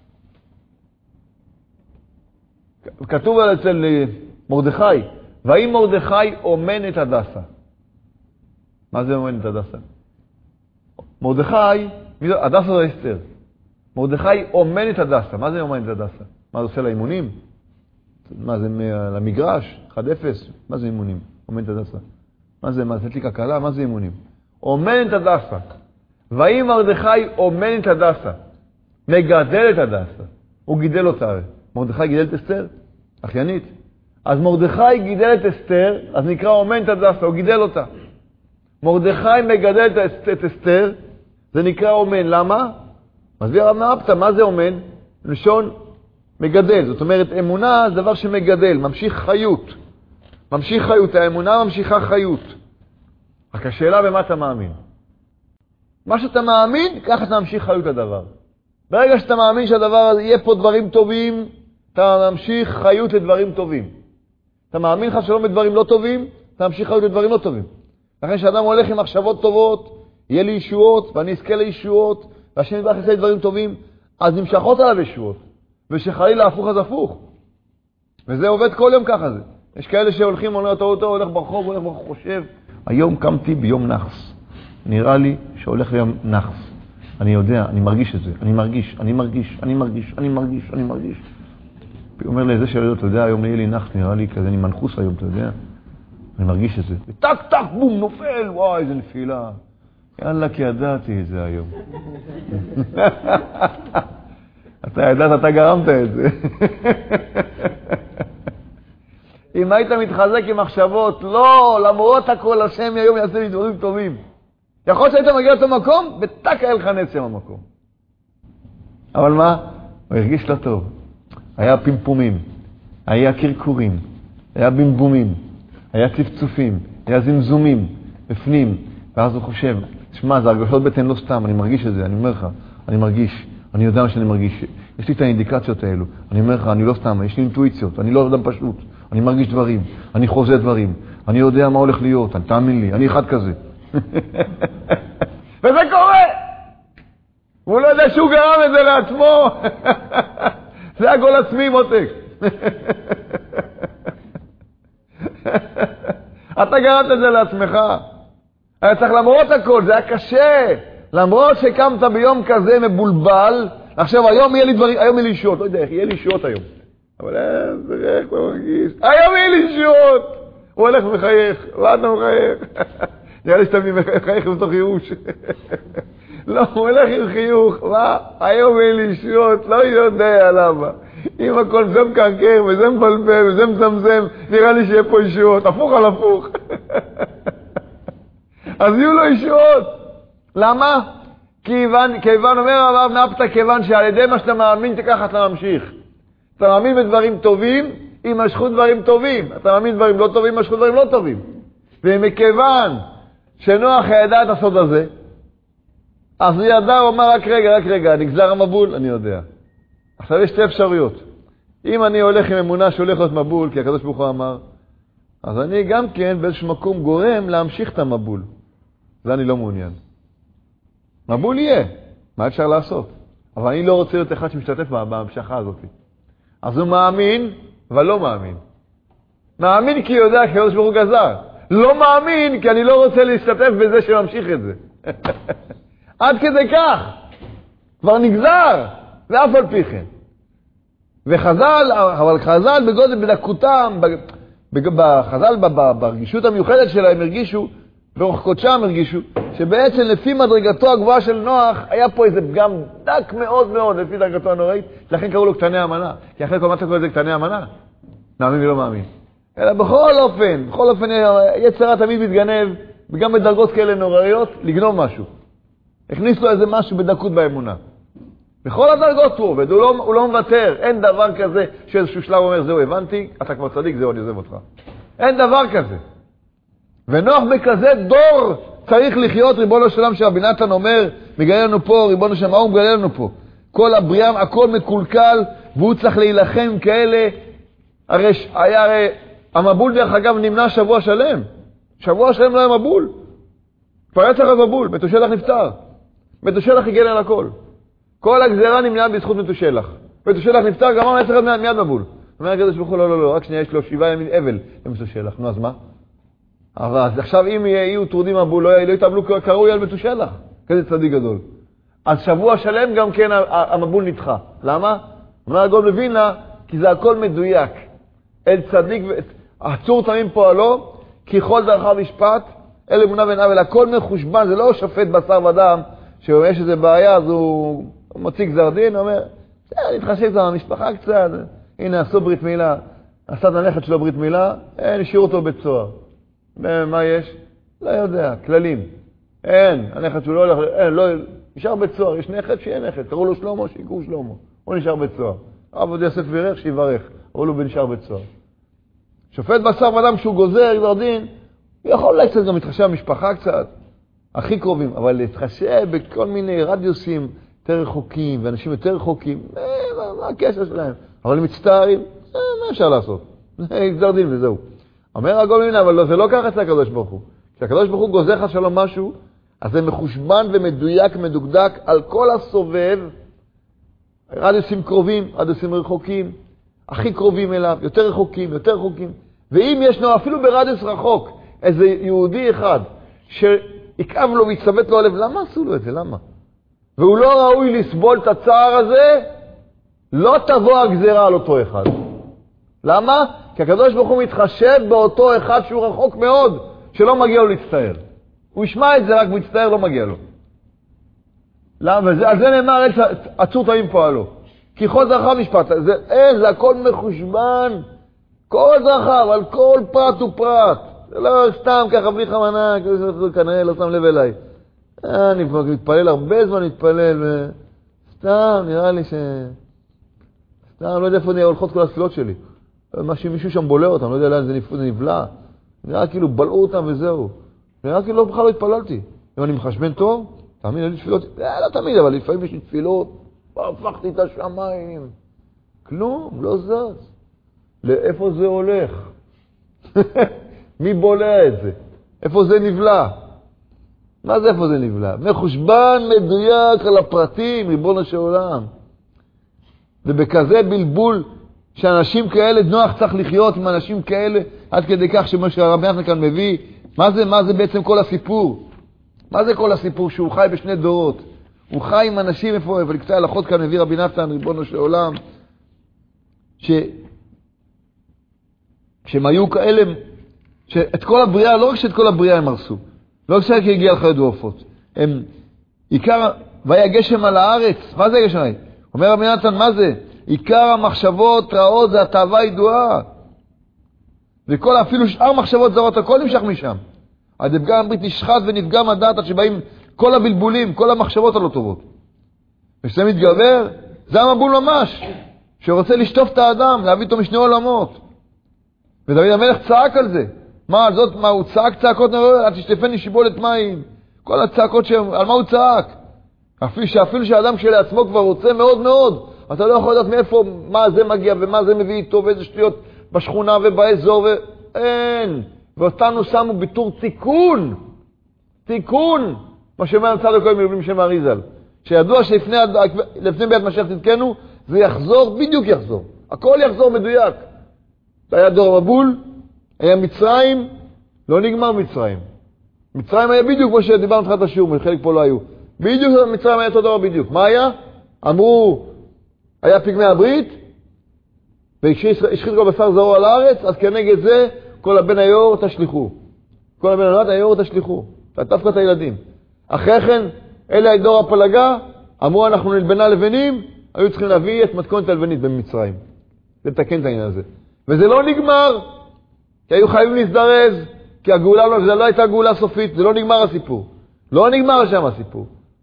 כתוב אצל מרדכי, והאם מרדכי אומן את הדסה. מה זה אומן את הדסה? מרדכי, הדסה זה אסתר. מרדכי אומן את הדסה. מה זה אומן את הדסה? מה זה עושה לאימונים? מה זה למגרש? אחד אפס? מה זה אימונים? אומן את הדסה. מה זה? מה זה לי כלכלה? מה זה אימונים? אומן את הדסה. ואם מרדכי אומן את הדסה, מגדל את הדסה, הוא גידל אותה. מרדכי גידל את אסתר, אחיינית. אז מרדכי גידל את אסתר, אז נקרא אומן את הדסה, הוא גידל אותה. מרדכי מגדל את אסתר, זה נקרא אומן. למה? מסביר הרב נאפתא, מה זה אומן? לשון מגדל. זאת אומרת, אמונה זה דבר שמגדל, ממשיך חיות. ממשיך חיות, האמונה ממשיכה חיות. רק השאלה במה אתה מאמין. מה שאתה מאמין, ככה אתה ממשיך חיות הדבר. ברגע שאתה מאמין שהדבר הזה יהיה פה דברים טובים, אתה ממשיך חיות לדברים טובים. אתה מאמין לך שלום בדברים לא טובים, אתה ממשיך חיות לדברים לא טובים. לכן שאדם הולך עם מחשבות טובות, יהיה לי ישועות, ואני אזכה לישועות, והשם יתברך יעשה דברים טובים, אז נמשכות עליו ישועות. ושחלילה הפוך אז הפוך. וזה עובד כל יום ככה זה. יש כאלה שהולכים, אומר אותו, אותו, הולך ברחוב, הולך ברחוב, חושב, היום קמתי ביום נחס. נראה לי שהולך ביום נחס. אני יודע, אני מרגיש את זה. אני מרגיש, אני מרגיש, אני מרגיש, אני מרגיש, אני מרגיש. הוא אומר לי, זה שאלה, אתה יודע, היום יהיה לי נחס, נראה לי כזה, אני מנחוס היום, אתה יודע. אני מרגיש את זה. וטק, טק, בום, נופל, וואי, איזה נפילה. יאללה, כי ידעתי את זה היום. אתה ידעת, אתה גרמת את זה. אם היית מתחזק עם מחשבות, לא, למרות הכל, השם היום יעשה לי דברים טובים. יכול שהיית מגיע לאותו מקום, וטק היה לך נץ שם המקום. אבל מה? הוא הרגיש לא טוב. היה פימפומים, היה קרקורים, היה בימבומים, היה צפצופים, היה זמזומים, בפנים. ואז הוא חושב, תשמע, זה הרגשות בטן לא סתם, אני מרגיש את זה, אני אומר לך, אני מרגיש, אני יודע מה שאני מרגיש. יש לי את האינדיקציות האלו, אני אומר לך, אני לא סתם, יש לי אינטואיציות, אני לא אדם פשוט, אני מרגיש דברים, אני חוזה דברים, אני יודע מה הולך להיות, אני תאמין לי, אני אחד כזה. וזה קורה! והוא לא יודע שהוא גרם את זה לעצמו. זה הגול עצמי, מותק. אתה גרמת את זה לעצמך. היה צריך למרות הכל, זה היה קשה. למרות שקמת ביום כזה מבולבל, עכשיו היום יהיה לי דברים, היום יהיה לי שעות, לא יודע איך, יהיה לי שעות היום. אבל איך הוא מרגיש? היום יהיה לי שעות! הוא הולך ומחייך, ואתה מחייך. נראה לי שאתה מחייך בתוך ייאוש. לא, הוא הולך עם חיוך, מה? היום יהיה לי שעות, לא יודע למה. אם הכל זה מקרקר, וזה מבלבל, וזה מזמזם, נראה לי שיהיה פה ישועות, הפוך על הפוך. אז יהיו לו ישועות. למה? כיוון, כיוון אומר הרב נאפתא, כיוון שעל ידי מה שאתה מאמין, ככה אתה ממשיך. אתה מאמין בדברים טובים, יימשכו דברים טובים. אתה מאמין בדברים לא טובים, יימשכו דברים לא טובים. ומכיוון שנוח ידע את הסוד הזה, אז הוא ידע, הוא אמר, רק רגע, רק רגע, נגזר המבול, אני יודע. עכשיו יש שתי אפשרויות. אם אני הולך עם אמונה שהולך להיות מבול, כי הקדוש ברוך הוא אמר, אז אני גם כן באיזשהו מקום גורם להמשיך את המבול. זה אני לא מעוניין. מבול יהיה, מה אפשר לעשות? אבל אני לא רוצה להיות אחד שמשתתף בהמשכה הזאת. אז הוא מאמין, אבל לא מאמין. מאמין כי יודע כי הקדוש ברוך הוא גזר. לא מאמין כי אני לא רוצה להשתתף בזה שממשיך את זה. עד כדי כך. כבר נגזר. ואף על פי כן. וחז"ל, אבל חז"ל בגודל בדקותם, בחז"ל ברגישות המיוחדת שלהם הרגישו, ברוח קודשם הרגישו, שבעצם לפי מדרגתו הגבוהה של נוח, היה פה איזה פגם דק מאוד מאוד לפי דרגתו הנוראית, לכן קראו לו קטני אמנה. כי אחרי כל מה אתה קורא לזה קטני אמנה? מאמין ולא מאמין. אלא בכל אופן, בכל אופן יצרה תמיד מתגנב, וגם בדרגות כאלה נוראיות, לגנוב משהו. הכניס לו איזה משהו בדקות באמונה. בכל הדרגות הוא עובד, הוא לא, הוא לא מוותר. אין דבר כזה שאיזשהו שלב אומר, זהו, הבנתי, אתה כבר צדיק, זהו, אני עוזב אותך. אין דבר כזה. ונוח בכזה דור צריך לחיות, ריבונו של עולם, שרבי נתן אומר, מגלה לנו פה, ריבונו של עולם, מה הוא מגלה לנו פה? כל הבריאה, הכל מקולקל, והוא צריך להילחם כאלה. הרי היה, הרי, המבול דרך אגב נמנע שבוע שלם. שבוע שלם לא היה מבול. כבר היה צריך מבול, מתושלח נפטר. מתושלח הגן על הכל. כל הגזרה נמנעה בזכות מתושלח. מתושלח נפטר, גמר היה צריך מיד מבול. אומר הקדוש ברוך הוא, לא, לא, לא, רק שנייה, יש לו שבעה ימים אבל למתושלח. נו, אז מה? אבל עכשיו אם יהיו טרודים מבול, לא יתאבלו קרוי על מתושלח, כזה צדיק גדול. אז שבוע שלם גם כן המבול נדחה. למה? אומר הגאון מווילנה, כי זה הכל מדויק. אל צדיק, הצור תמים פועלו, כי כל דרכיו משפט, אל אמונה ואין עוול, הכל מחושבן, זה לא שופט בשר ודם, שיש איזה בעיה, אז הוא מוציא גזר דין, הוא אומר, נתחשב קצת במשפחה קצת, הנה עשו ברית מילה, עשה את הנכד שלו ברית מילה, אין, השאירו אותו בית סוהר. מה יש? לא יודע, כללים. אין, הנכד שהוא לא הולך, אין, לא, נשאר בית סוהר, יש נכד שיהיה נכד, קראו לו שלמה, שיקראו שלמה, הוא נשאר בית סוהר. עבוד יוסף וירך שיברך, אבל הוא בנשאר בית סוהר. שופט בשר ודם שהוא גוזר גזר דין, הוא יכול אולי קצת גם להתחשב במשפחה קצת, הכי קרובים, אבל להתחשב בכל מיני רדיוסים יותר רחוקים, ואנשים יותר רחוקים, מה, מה הקשר שלהם? אבל הם מצטערים, מה אפשר לעשות? זה גזר דין וזהו. אומר הגאון מווילנה, אבל לא, זה לא ככה אצל הקדוש ברוך הוא. כשהקדוש ברוך הוא גוזר חס שלום משהו, אז זה מחושבן ומדויק, מדוקדק על כל הסובב, רדיוסים קרובים, רדיוסים רחוקים, הכי קרובים אליו, יותר רחוקים, יותר רחוקים. ואם ישנו אפילו ברדיוס רחוק, איזה יהודי אחד, שיקאב לו ויצוות לו הלב, למה עשו לו את זה? למה? והוא לא ראוי לסבול את הצער הזה, לא תבוא הגזרה על אותו אחד. למה? כי הקדוש ברוך הוא מתחשב באותו אחד שהוא רחוק מאוד, שלא מגיע לו להצטער. הוא ישמע את זה רק מצטער, לא מגיע לו. למה? וזה, על זה נאמר, עצור תמים פועלו. כי כל דרכיו משפט, זה, אין, זה הכל מחושבן, כל דרכיו, על כל פרט ופרט. זה לא סתם ככה בלי חמנה, כנראה לא שם לב אליי. אני מתפלל הרבה זמן, מתפלל, וסתם, נראה לי ש... סתם, לא יודע איפה הולכות כל הספילות שלי. מישהו שם בולע אותם, לא יודע לאן זה נבלע. נראה כאילו בלעו אותם וזהו. נראה כאילו בכלל לא התפללתי. אם אני מחשבן טוב, תאמין, אין לי תפילות. לא תמיד, אבל לפעמים יש לי תפילות. הפכתי את השמיים. כלום, לא זז. לאיפה זה הולך? מי בולע את זה? איפה זה נבלע? מה זה איפה זה נבלע? מחושבן מדויק על הפרטים, ריבונו של עולם. ובכזה בלבול שאנשים כאלה, נוח צריך לחיות עם אנשים כאלה, עד כדי כך שמה שהרבי נחמן כאן מביא, מה זה, מה זה בעצם כל הסיפור? מה זה כל הסיפור? שהוא חי בשני דורות. הוא חי עם אנשים איפה, ולקצה הלכות כאן מביא רבי נחמן, ריבונו של עולם, ש... שהם היו כאלה, שאת כל הבריאה, לא רק שאת כל הבריאה הם הרסו, לא רק שרק הגיע לחיות ועופות, הם, עיקר, והיה גשם על הארץ, מה זה גשם? אומר רבי נחמן, מה זה? עיקר המחשבות רעות זה התאווה ידועה. וכל, אפילו שאר מחשבות זרות, הכל נמשך משם. הדפגם הברית נשחט ונפגם הדעת, עד שבאים כל הבלבולים, כל המחשבות הלא טובות. ושזה מתגבר, זה המבול ממש, שרוצה לשטוף את האדם, להביא אותו משני עולמות. ודוד המלך צעק על זה. מה, על זאת, מה, הוא צעק צעקות נראה, עד תשטפני שיבולת מים. כל הצעקות, ש... על מה הוא צעק? אפילו, שאפילו שהאדם כשלעצמו כבר רוצה מאוד מאוד, אתה לא יכול לדעת מאיפה, מה זה מגיע ומה זה מביא איתו, ואיזה שטויות בשכונה ובאזור, ואין. ואותנו שמו בתור תיקון. תיקון. מה שאומר צד הכל מלבים שם אריזל. שידוע שלפני לפני ביאת משיח תתקנו, זה יחזור, בדיוק יחזור. הכל יחזור מדויק. היה דור המבול, היה מצרים, לא נגמר מצרים. מצרים היה בדיוק כמו שדיברנו תחת השיעור, חלק פה לא היו. בדיוק מצרים היה אותו דבר בדיוק. מה היה? אמרו, היה פגמי הברית, והשחית כל בשר זרוע על הארץ, אז כנגד זה, כל הבן היור תשליחו. כל הבן היור היור תשליחו. תעטף את הילדים. אחרי כן, אלה דור הפלגה, אמרו אנחנו נלבנה לבנים, היו צריכים להביא את מתכונת הלבנית במצרים. לתקן את העניין הזה. וזה לא נגמר, כי היו חייבים להזדרז, כי הגאולה לא, זה לא הייתה גאולה סופית, זה לא נגמר הסיפור. לא נגמר שם הסיפור.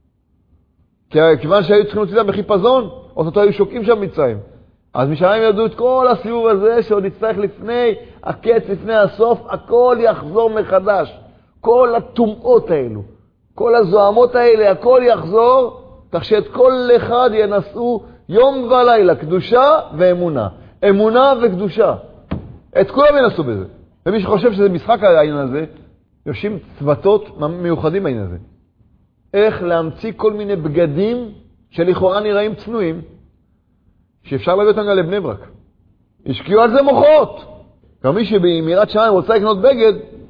כי כיוון שהיו צריכים להוציא להם בחיפזון, אותו היו שוקים שם מצרים. אז משם ידעו את כל הסיבוב הזה, שעוד יצטרך לפני הקץ, לפני הסוף, הכל יחזור מחדש. כל הטומאות האלו, כל הזוהמות האלה, הכל יחזור, כך שאת כל אחד ינסו יום ולילה, קדושה ואמונה. אמונה וקדושה. את כולם ינסו בזה. ומי שחושב שזה משחק העניין הזה, יושבים צוותות מיוחדים בעניין הזה. איך להמציא כל מיני בגדים שלכאורה נראים צנועים, שאפשר להביא אותם לבני ברק. השקיעו על זה מוחות. גם מי שבאמירת שמיים רוצה לקנות בגד,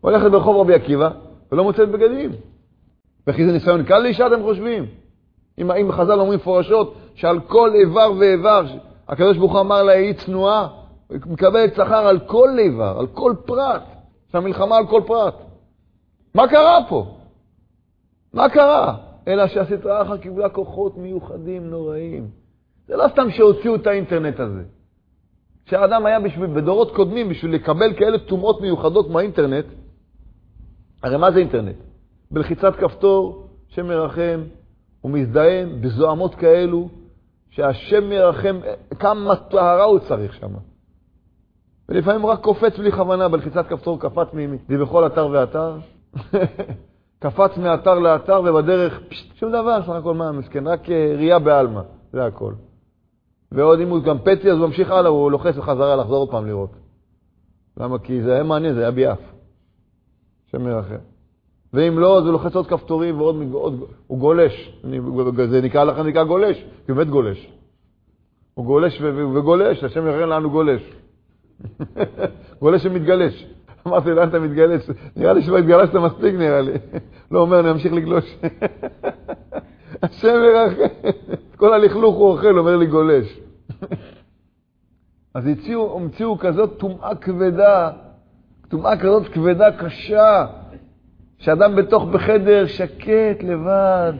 הולכת ברחוב רבי עקיבא, ולא מוצאת בגדים. וכי זה ניסיון קל לאישה, אתם חושבים? אם, אם חז"ל אומרים פורשות, שעל כל איבר ואיבר, הקדוש ברוך הוא אמר לה, היא צנועה, היא מקבלת שכר על כל איבר, על כל פרט. שהמלחמה על כל פרט. מה קרה פה? מה קרה? אלא שהסטרה אחת קיבלה כוחות מיוחדים נוראים. זה לא סתם שהוציאו את האינטרנט הזה. שהאדם היה בשביל, בדורות קודמים, בשביל לקבל כאלה תומות מיוחדות מהאינטרנט, הרי מה זה אינטרנט? בלחיצת כפתור, שם מרחם, הוא מזדהם בזוהמות כאלו, שהשם מרחם, כמה טהרה הוא צריך שם. ולפעמים רק קופץ בלי כוונה, בלחיצת כפתור קפץ ממי, בכל אתר ואתר. קפץ מאתר לאתר, ובדרך, פשט, שום דבר, סך הכל מה, מסכן, רק ראייה בעלמה, זה הכל. ועוד אם הוא גם פצי, אז הוא ממשיך הלאה, הוא לוחץ בחזרה לחזור עוד פעם לראות. למה? כי זה היה מעניין, זה היה ביעף. שם מרחם. ואם לא, אז הוא לוחץ עוד כפתורים ועוד, עוד, הוא גולש. זה נקרא לכם, נקרא גולש, כי הוא באמת גולש. הוא גולש ו- וגולש, השם יראה לנו גולש. גולש ומתגלש. אמרתי, לאן אתה מתגלש? נראה לי שלא התגלשת מספיק, נראה לי. לא אומר, אני ממשיך לגלוש. השם יראה, כל הלכלוך הוא אוכל, אומר לי גולש. אז הציעו, המציאו כזאת תומעה כבדה, תומעה כזאת כבדה קשה, שאדם בתוך בחדר שקט, לבד,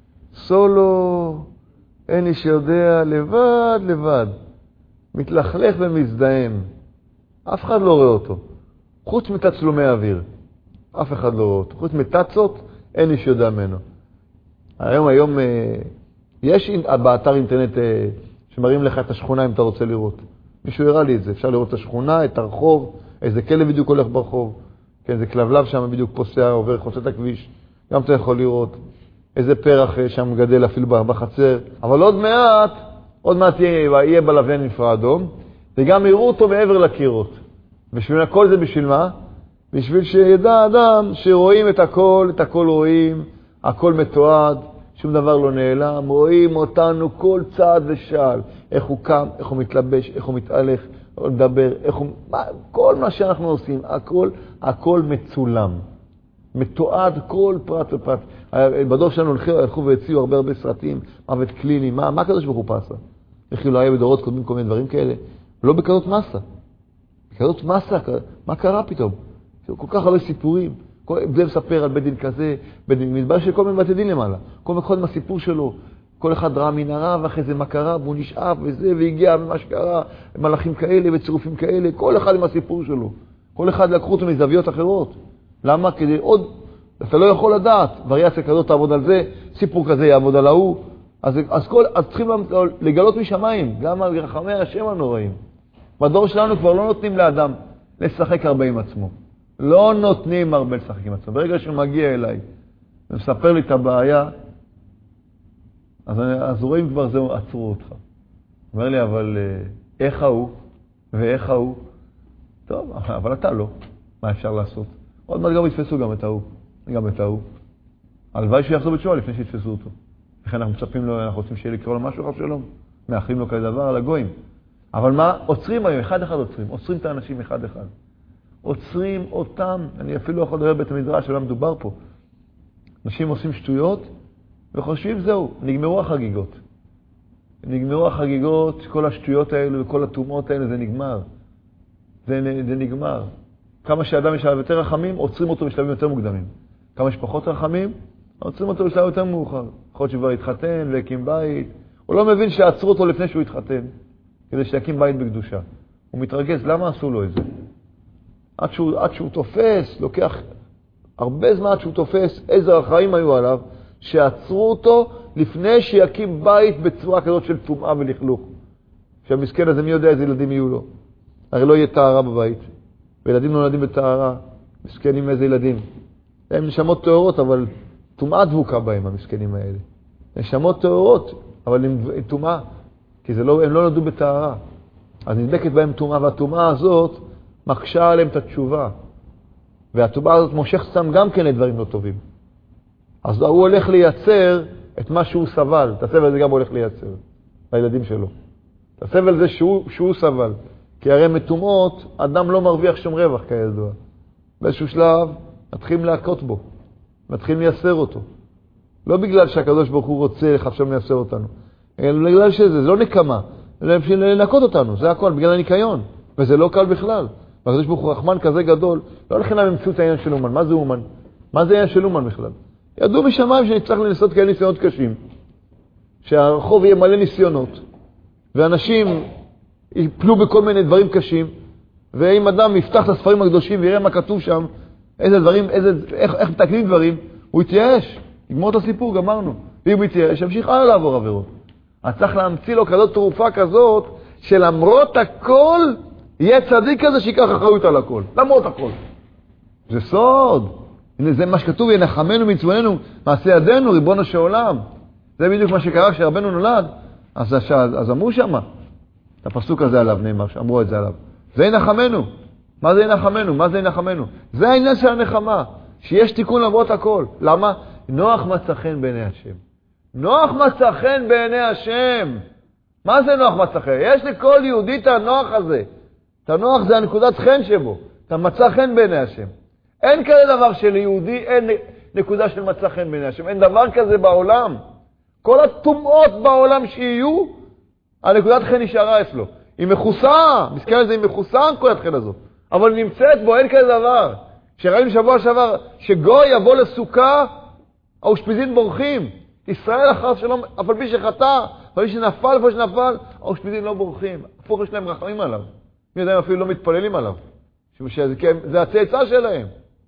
סולו, אין איש יודע, לבד, לבד, מתלכלך ומזדהם. אף אחד לא רואה אותו, חוץ מתצלומי אוויר. אף אחד לא רואה אותו. חוץ מתצות, אין איש יודע ממנו. היום, היום, יש באתר אינטרנט שמראים לך את השכונה אם אתה רוצה לראות. מישהו הראה לי את זה. אפשר לראות את השכונה, את הרחוב, איזה כלב בדיוק הולך ברחוב. כן, זה כלבלב שם בדיוק פוסע, עובר, חוצה את הכביש. גם אתה יכול לראות איזה פרח שם גדל אפילו בחצר. אבל עוד מעט, עוד מעט יהיה, יהיה בלוויין נפרע אדום, וגם יראו אותו מעבר לקירות. בשביל הכל זה בשביל מה? בשביל שידע אדם שרואים את הכל, את הכל רואים, הכל מתועד, שום דבר לא נעלם, רואים אותנו כל צעד ושעל, איך הוא קם, איך הוא מתלבש, איך הוא מתהלך, או לדבר, איך הוא, מה, כל מה שאנחנו עושים, הכל, הכל מצולם, מתועד כל פרט ופרט. בדור שלנו הלכו, הלכו והציעו הרבה הרבה סרטים, מוות קליני, מה, מה כזה שבחור פסה? איך לא היה בדורות קודמים כל מיני דברים כאלה? לא בכזאת מסה. בכזאת מסה, מה קרה פתאום? כל כך הרבה סיפורים. זה מספר על בית דין כזה, בית דין מדבר של כל מיני בתי דין למעלה. כל אחד מהסיפור שלו, כל אחד ראה מנהרה, ואחרי זה מה קרה, והוא נשאף וזה, והגיע ממה שקרה, מלאכים כאלה וצירופים כאלה, כל אחד עם הסיפור שלו. כל אחד לקחו אותו מזוויות אחרות. למה? כדי עוד, אתה לא יכול לדעת, וריאציה כזאת תעבוד על זה, סיפור כזה יעבוד על ההוא. אז, אז, כל, אז צריכים לגלות משמיים, גם על רחמי השם הנוראים. בדור שלנו כבר לא נותנים לאדם לשחק הרבה עם עצמו. לא נותנים הרבה לשחק עם עצמו. ברגע שהוא מגיע אליי ומספר לי את הבעיה, אז, אז רואים כבר זהו, עצרו אותך. אומר לי, אבל איך ההוא ואיך ההוא? טוב, אבל אתה לא. מה אפשר לעשות? עוד מעט גם יתפסו גם את ההוא. גם את ההוא. הלוואי שיחזור בתשובה לפני שיתפסו אותו. לכן אנחנו מצפים לו, אנחנו רוצים שיהיה לקרוא לו משהו חס שלום. מאחלים לו כזה דבר על הגויים. אבל מה? עוצרים היום, אחד אחד עוצרים. עוצרים את האנשים אחד אחד. עוצרים אותם, אני אפילו לא יכול לדבר בית המדרש שלא מדובר פה. אנשים עושים שטויות וחושבים זהו, נגמרו החגיגות. נגמרו החגיגות, כל השטויות האלו וכל התאומות האלו, זה נגמר. זה, זה נגמר. כמה שאדם יש עליו יותר רחמים, עוצרים אותו בשלבים יותר מוקדמים. כמה שפחות רחמים, עוצרים אותו בשלב יותר מאוחר. יכול להיות שכבר התחתן והקים בית. הוא לא מבין שעצרו אותו לפני שהוא התחתן, כדי שיקים בית בקדושה. הוא מתרגז, למה עשו לו את זה? עד שהוא, עד שהוא תופס, לוקח הרבה זמן עד שהוא תופס איזה החיים היו עליו, שעצרו אותו לפני שיקים בית בצורה כזאת של טומאה ולכלוך. שהמסכן הזה, מי יודע איזה ילדים יהיו לו? הרי לא יהיה טהרה בבית. וילדים נולדים בטהרה, מסכנים איזה ילדים. הם נשמות טהורות, אבל טומאה דבוקה בהם, המסכנים האלה. נשמות טהורות, אבל הם טומאה, כי זה לא, הם לא נולדו בטהרה. אז נדבקת בהם טומאה, והטומאה הזאת מקשה עליהם את התשובה. והטומאה הזאת מושכת סתם גם כן לדברים לא טובים. אז הוא הולך לייצר את מה שהוא סבל. את הסבל הזה גם הולך לייצר, לילדים שלו. את הסבל הזה שהוא, שהוא סבל. כי הרי מטומאות, אדם לא מרוויח שום רווח כידוע. באיזשהו שלב מתחילים להכות בו, מתחילים לייסר אותו. לא בגלל שהקדוש ברוך הוא רוצה עכשיו לייסר אותנו, אלא בגלל שזה, זה לא נקמה, אלא בשביל לנקות אותנו, זה הכל, בגלל הניקיון, וזה לא קל בכלל. והקדוש ברוך הוא רחמן כזה גדול, לא לכן הממצאו את העניין של אומן. מה זה אומן? מה זה העניין של אומן בכלל? ידעו משמיים שנצטרך לנסות כאלה ניסיונות קשים, שהרחוב יהיה מלא ניסיונות, ואנשים יפלו בכל מיני דברים קשים, ואם אדם יפתח את הספרים הקדושים ויראה מה כתוב שם, איזה דברים, איזה, איך, איך מתקנים דברים, הוא יתייאש, יגמור את הסיפור, גמרנו. ואם הוא יתייאש, ימשיך הלאה לעבור עבירות. אז צריך להמציא לו כזאת תרופה כזאת, שלמרות הכל, יהיה צדיק כזה שיקח אחריות על הכל. למרות הכל. זה סוד. הנה, זה מה שכתוב, ינחמנו מצווננו, מעשה ידינו, ריבונו של עולם. זה בדיוק מה שקרה כשרבנו נולד. אז, אז, אז אמרו שמה, את הפסוק הזה עליו נאמר, אמרו את זה עליו. זה ינחמנו. מה זה ינחמנו? מה זה ינחמנו? זה העניין של הנחמה, שיש תיקון למרות הכל. למה? נוח מצא חן בעיני השם. נוח מצא חן בעיני השם. מה זה נוח מצא חן? יש לכל יהודי את הנוח הזה. את הנוח זה הנקודת חן שבו. אתה מצא חן בעיני השם. אין כזה דבר שליהודי אין נקודה של מצא חן בעיני השם. אין דבר כזה בעולם. כל הטומאות בעולם שיהיו, הנקודת חן נשארה אצלו. היא מכוסה, מסכן הזה היא מכוסה הנקודת חן הזאת. אבל נמצאת בו, אין כזה דבר. כשראינו שבוע שעבר שגוי יבוא לסוכה, האושפיזין בורחים. ישראל אחר שלום, אף על פי שחטא, אף על פי שנפל, אף על פי שנפל, האושפיזין לא בורחים. הפוך יש להם רחמים עליו. מי יודעים אפילו לא מתפללים עליו. שזה, זה הצאצא שלהם.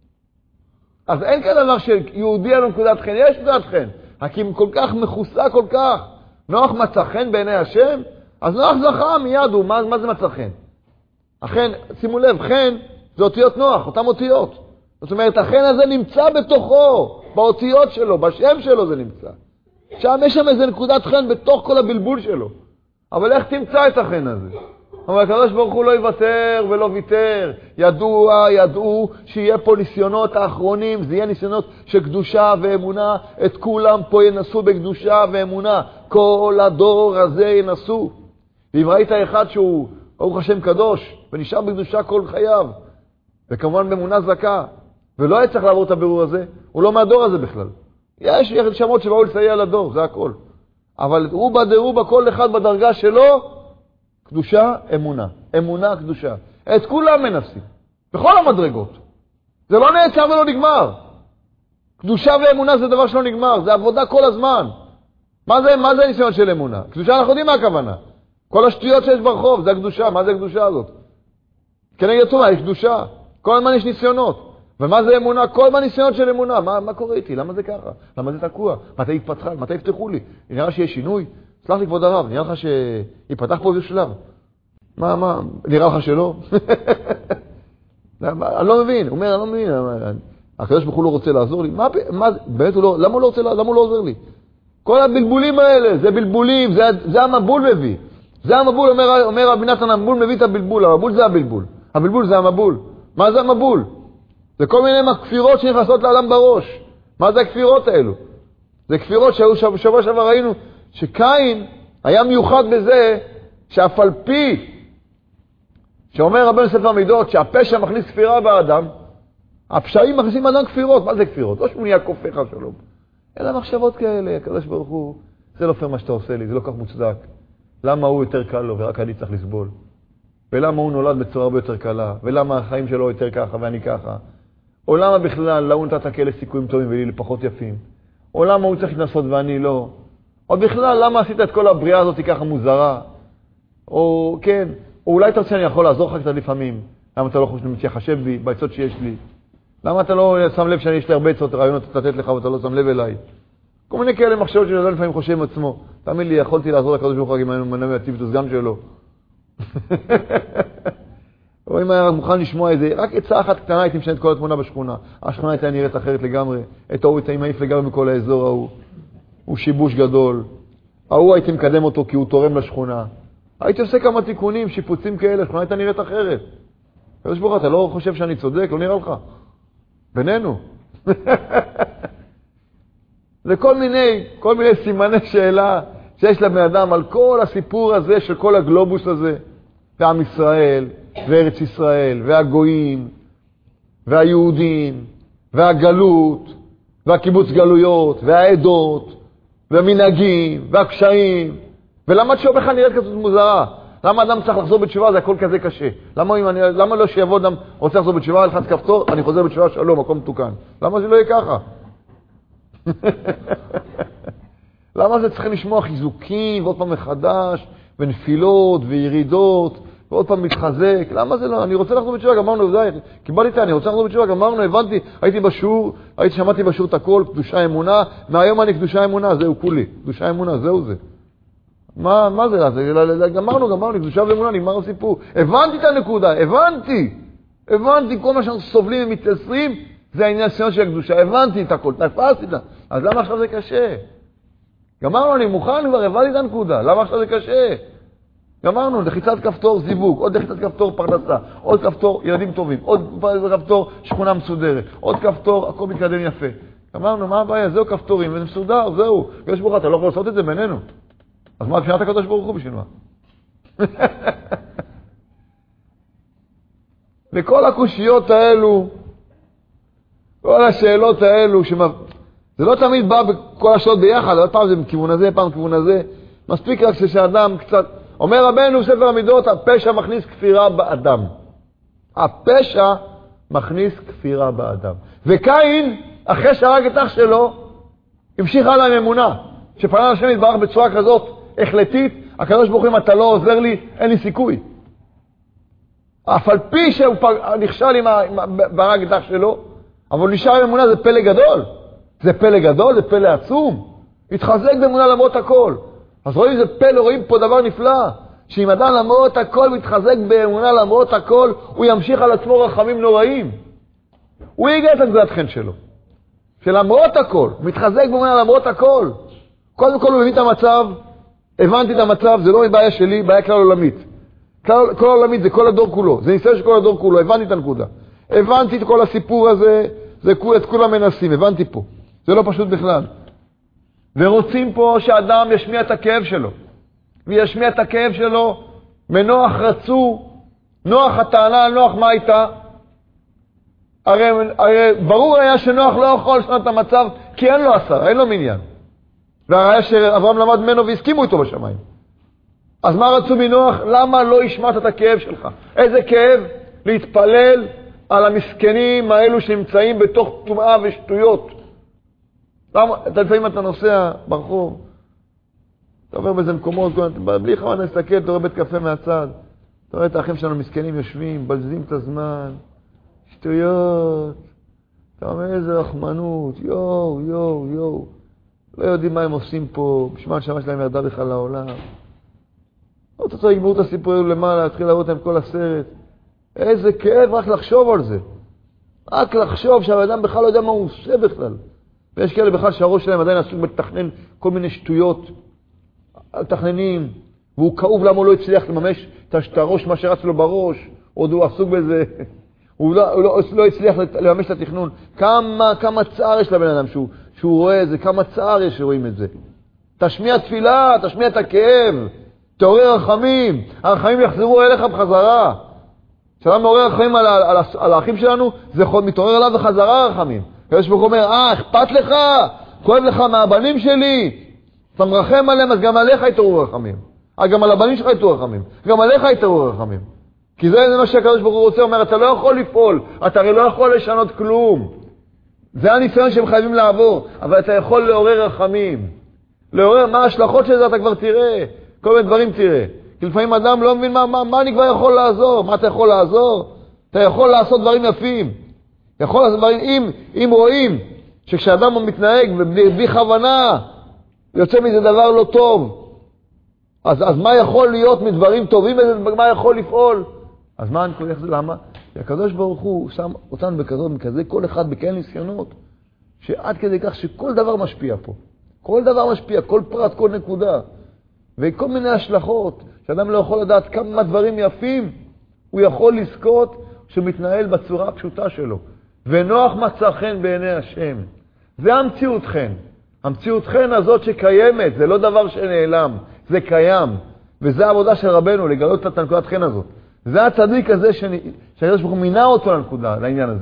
אז אין כזה דבר שיהודי על נקודת חן, יש נקודת חן. רק אם כל כך מכוסה כל כך, נוח מצא חן בעיני השם, אז נוח זכה מיד, הוא, מה, מה זה מצא חן? אכן, שימו לב, חן זה אותיות נוח, אותם אותיות. זאת אומרת, החן הזה נמצא בתוכו, באותיות שלו, בשם שלו זה נמצא. שם יש שם איזה נקודת חן בתוך כל הבלבול שלו. אבל איך תמצא את החן הזה? אבל הקדוש ברוך הוא לא יוותר ולא ויתר. ידעו, ידעו שיהיה פה ניסיונות האחרונים, זה יהיה ניסיונות של קדושה ואמונה. את כולם פה ינסו בקדושה ואמונה. כל הדור הזה ינסו. ואם ראית אחד שהוא, ברוך השם קדוש, ונשאר בקדושה כל חייו, וכמובן באמונה זכה, ולא היה צריך לעבור את הבירור הזה, הוא לא מהדור הזה בכלל. יש שמות שבאו לסייע לדור, זה הכל. אבל הוא בדרו בכל אחד בדרגה שלו, קדושה, אמונה. אמונה, קדושה. את כולם מנסים. בכל המדרגות. זה לא נעצר ולא נגמר. קדושה ואמונה זה דבר שלא נגמר. זה עבודה כל הזמן. מה זה, מה זה הניסיון של אמונה? קדושה אנחנו יודעים מה הכוונה. כל השטויות שיש ברחוב, זה הקדושה. מה זה הקדושה הזאת? כנגד תורה, יש קדושה. כל הזמן יש ניסיונות. ומה זה אמונה? כל הזמן ניסיונות של אמונה. מה, מה קורה איתי? למה זה ככה? למה זה תקוע? מתי יתפתחה? מתי יפתחו לי? נראה שיש שינוי? סלח לי כבוד הרב, נראה לך שיפתח פה איזה שלב. מה, מה? נראה לך שלא? אני לא מבין. הוא אומר, אני לא מבין. הקדוש ברוך הוא לא רוצה לעזור לי. מה, מה, באמת הוא לא, למה הוא לא רוצה, למה הוא לא עוזר לי? כל הבלבולים האלה, זה בלבולים, זה, זה המבול מביא. זה המבול, אומר, אומר רבי נתן, המבול מביא את הבלבול. המבול זה הבלבול. הבלבול זה המבול. מה זה המבול? זה כל מיני כפירות שנכנסות לאדם בראש. מה זה הכפירות האלו? זה כפירות שבוע שעבר ראינו שקין היה מיוחד בזה שאף על פי שאומר רבנו ספר המידות שהפשע מכניס כפירה באדם, הפשעים מכניסים באדם כפירות. מה זה כפירות? לא שהוא נהיה כופך שלום, אלא מחשבות כאלה. הקדוש ברוך הוא, זה לא פייר מה שאתה עושה לי, זה לא כך מוצדק. למה הוא יותר קל לו ורק אני צריך לסבול? ולמה הוא נולד בצורה הרבה יותר קלה? ולמה החיים שלו יותר ככה ואני ככה? או למה בכלל, למה הוא נתת כאלה סיכויים טובים ולי לפחות יפים? או למה הוא צריך להתנסות ואני לא? או בכלל, למה עשית את כל הבריאה הזאת ככה מוזרה? או כן, או אולי אתה רוצה שאני יכול לעזור לך קצת לפעמים. למה אתה לא חושב שאתה חשב בי, בעצות שיש לי? למה אתה לא שם לב שאני יש לי הרבה עצות, רעיונות לתת לך ואתה לא שם לב אליי? כל מיני כאלה מחשבות שאדם לפעמים חושב עם עצמו. תאמין לי, יכולתי לעזור לקדוש ברוך הוא אם אני מנהל להטיב את הסגן שלו. או אם היה מוכן לשמוע איזה, רק עצה אחת קטנה הייתי משנה את כל התמונה בשכונה. השכונה הייתה נראית אחרת לגמרי. את ההוא הייתה מעיף לגמרי מכל האזור ההוא. הוא שיבוש גדול. ההוא הייתי מקדם אותו כי הוא תורם לשכונה. הייתי עושה כמה תיקונים, שיפוצים כאלה, השכונה הייתה נראית אחרת. קדוש ברוך הוא, אתה לא חושב שאני צודק? לא נראה לך? בינינו. זה כל מיני, כל מיני סימני שאלה שיש לבן אדם על כל הסיפור הזה של כל הגלובוס הזה, ועם ישראל, וארץ ישראל, והגויים, והיהודים, והגלות, והקיבוץ גלויות, והעדות, והמנהגים, והקשיים. ולמה התשובה בכלל נראית כזאת מוזרה? למה אדם צריך לחזור בתשובה? זה הכל כזה קשה. למה, אם אני, למה לא שיבוא אדם רוצה לחזור בתשובה, ילחץ כפתור, אני חוזר בתשובה, שלום, מקום מתוקן. למה זה לא יהיה ככה? למה זה צריכים לשמוע חיזוקים, ועוד פעם מחדש, ונפילות, וירידות, ועוד פעם מתחזק? למה זה לא? אני רוצה לחזור בתשובה, גמרנו, די, קיבלתי את זה, אני רוצה לחזור בתשובה, גמרנו, הבנתי, הייתי בשיעור, הייתי, שמעתי בשיעור את הכל, קדושה אמונה, מהיום אני קדושה אמונה, זהו כולי, קדושה אמונה, זהו זה. מה, מה זה? זה גמרנו, גמרנו, קדושה ואמונה, נגמר הסיפור. הבנתי את הנקודה, הבנתי. הבנתי, כל מה שאנחנו סובלים ומתעשרים, זה העניין הסיון של הקדושה. הבנתי את הכל, תפסתי את זה. אז למה עכשיו זה קשה? גמרנו, אני מוכן כבר, הבנתי את הנקודה. למה עכשיו זה קשה? גמרנו, לחיצת כפתור זיווג, עוד לחיצת כפתור פרנסה, עוד כפתור ילדים טובים, עוד כפתור שכונה מסודרת, עוד כפתור, הכל מתקדם יפה. גמרנו, מה הבעיה? זהו כפתורים, וזה מסודר, זהו. יש ברוך, אתה לא יכול לעשות את זה בינינו. אז מה, מבחינת הקדוש ברוך הוא בשביל מה? וכל הקושיות האלו, כל השאלות האלו, שמב... זה לא תמיד בא בכל השאלות ביחד, אבל פעם זה מכיוון הזה, פעם מכיוון הזה. מספיק רק שאדם קצת... אומר רבנו ספר המידות, הפשע מכניס כפירה באדם. הפשע מכניס כפירה באדם. וקין, אחרי שהרג את אח שלו, המשיך הלאה עם אמונה. שפנה השם יתברך בצורה כזאת, החלטית, הקדוש ברוך הוא, אם אתה לא עוזר לי, אין לי סיכוי. אף על פי שהוא נכשל עם ברג את אח שלו, אבל נשאר אמונה, זה פלא גדול. זה פלא גדול, זה פלא עצום. התחזק באמונה למרות הכל. אז רואים זה פלא, רואים פה דבר נפלא. שאם אדם למרות הכל מתחזק באמונה למרות הכל, הוא ימשיך על עצמו רחמים נוראים. הוא יגע את הנקודת חן שלו. שלמרות הכל, הוא מתחזק באמונה למרות הכל. קודם כל הוא מבין את המצב, הבנתי את המצב, זה לא בעיה שלי, בעיה כלל עולמית. כלל, כל עולמית זה כל הדור כולו, זה ניסיון של כל הדור כולו, הבנתי את הנקודה. הבנתי את כל הסיפור הזה, זה את כולם מנסים, הבנתי פה. זה לא פשוט בכלל. ורוצים פה שאדם ישמיע את הכאב שלו. וישמיע את הכאב שלו, מנוח רצו, נוח הטענה על נוח מה הייתה? הרי, הרי ברור היה שנוח לא יכול לשנות את המצב, כי אין לו עשר, אין לו מניין. והראיה שאברהם למד ממנו והסכימו איתו בשמיים. אז מה רצו מנוח? למה לא השמעת את הכאב שלך? איזה כאב? להתפלל על המסכנים האלו שנמצאים בתוך טומאה ושטויות. למה? אתה לפעמים אתה נוסע ברחוב, אתה עובר באיזה מקומות, בלי חמד נסתכל, אתה רואה בית קפה מהצד, אתה רואה את האחים שלנו מסכנים יושבים, בלזים את הזמן, שטויות, אתה אומר איזה רחמנות, יו, יו, יו. לא יודעים מה הם עושים פה, בשמן שמה שלהם ירדה בכלל לעולם. לא תצא לגמור את הסיפור למעלה, להתחיל לראות להם כל הסרט. איזה כאב רק לחשוב על זה. רק לחשוב שהאדם בכלל לא יודע מה הוא עושה בכלל. ויש כאלה בכלל שהראש שלהם עדיין עסוק בתכנן כל מיני שטויות, תכננים, והוא כאוב למה הוא לא הצליח לממש את הראש, מה שרץ לו בראש, עוד הוא עסוק בזה. הוא לא, הוא לא, לא הצליח לממש את התכנון. כמה, כמה צער יש לבן אדם שהוא, שהוא רואה את זה, כמה צער יש שרואים את זה. תשמיע תפילה, תשמיע את הכאב, תעורר רחמים, הרחמים יחזרו אליך בחזרה. כשאדם מעורר רחמים על, על, על, על האחים שלנו, זה מתעורר אליו בחזרה הרחמים. יש ברוך אומר, אה, אכפת לך? כואב לך מהבנים שלי? אתה מרחם עליהם, אז גם עליך יתעוררו רחמים. אה, גם על הבנים שלך יתעוררו רחמים. גם עליך יתעוררו רחמים. כי זה מה שהקדוש ברוך הוא רוצה, אומר, אתה לא יכול לפעול, אתה הרי לא יכול לשנות כלום. זה הניסיון שהם חייבים לעבור, אבל אתה יכול לעורר רחמים. לעורר מה ההשלכות של זה, אתה כבר תראה. כל מיני דברים תראה. כי לפעמים אדם לא מבין מה, מה, מה אני כבר יכול לעזור. מה אתה יכול לעזור? אתה יכול לעשות דברים יפים. יכול לעשות דברים, אם, אם רואים שכשאדם מתנהג ובלי כוונה, יוצא מזה דבר לא טוב. אז, אז מה יכול להיות מדברים טובים? מה יכול לפעול? אז מה אני קורא איך זה? למה? כי הקדוש ברוך הוא שם אותנו בכזאת, מכזה, כל אחד בכאלה ניסיונות, שעד כדי כך שכל דבר משפיע פה. כל דבר משפיע, כל פרט, כל נקודה. וכל מיני השלכות, שאדם לא יכול לדעת כמה דברים יפים, הוא יכול לזכות שמתנהל בצורה הפשוטה שלו. ונוח מצא חן בעיני השם. זה המציאות חן. המציאות חן הזאת שקיימת, זה לא דבר שנעלם, זה קיים. וזה העבודה של רבנו, לגלות את הנקודת חן הזאת. זה הצדיק הזה שהקדוש ברוך הוא מינה אותו לנקודה, לעניין הזה.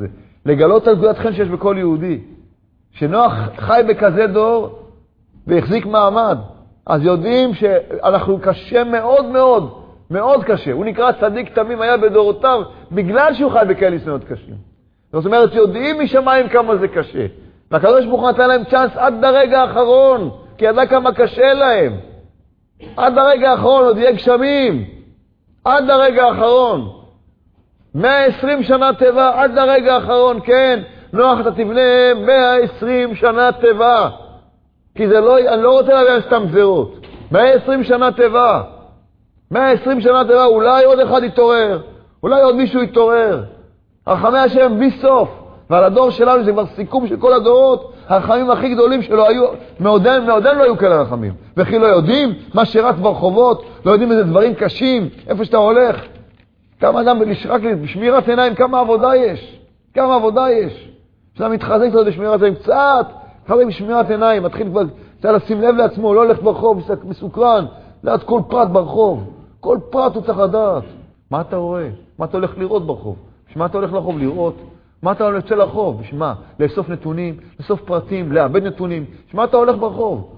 לגלות על נקודת חן שיש בכל יהודי. שנוח חי בכזה דור והחזיק מעמד. אז יודעים שאנחנו קשה מאוד מאוד, מאוד קשה. הוא נקרא צדיק תמים היה בדורותיו, בגלל שהוא חי בכאלה ניסיונות קשים. זאת אומרת, יודעים משמיים כמה זה קשה. והקדוש ברוך הוא נתן להם צ'אנס עד הרגע האחרון, כי ידע כמה קשה להם. עד הרגע האחרון, עוד יהיה גשמים. עד הרגע האחרון. מאה ועשרים שנה טבע, עד הרגע האחרון, כן. נוח אתה תבנה מאה ועשרים שנה טבע. כי זה לא, אני לא רוצה להביא סתם גזירות. מאה ועשרים שנה טבע. מאה ועשרים שנה טבע, אולי עוד אחד יתעורר. אולי עוד מישהו יתעורר. הרחמי השם בלי סוף. ועל הדור שלנו זה כבר סיכום של כל הדורות. הרחמים הכי גדולים שלו היו, מעודן, מעודן לא היו כאלה רחמים. וכי לא יודעים מה שרץ ברחובות, לא יודעים איזה דברים קשים, איפה שאתה הולך. כמה אדם רק בשמירת עיניים, כמה עבודה יש. כמה עבודה יש. שאתה מתחזק קצת בשמירת עיניים, קצת, מתחזק בשמירת עיניים, מתחיל כבר, צריך לשים לב לעצמו, לא הולך ברחוב, מסוקרן, ליד כל פרט ברחוב. כל פרט הוא צריך לדעת. מה אתה רואה? מה אתה הולך לראות ברחוב? מה אתה הולך לרחוב לראות? מה אתה הולך לרחוב? בשמה? לאסוף נתונים, לאסוף פרטים, לאבד נתונים. שמה אתה הולך ברחוב?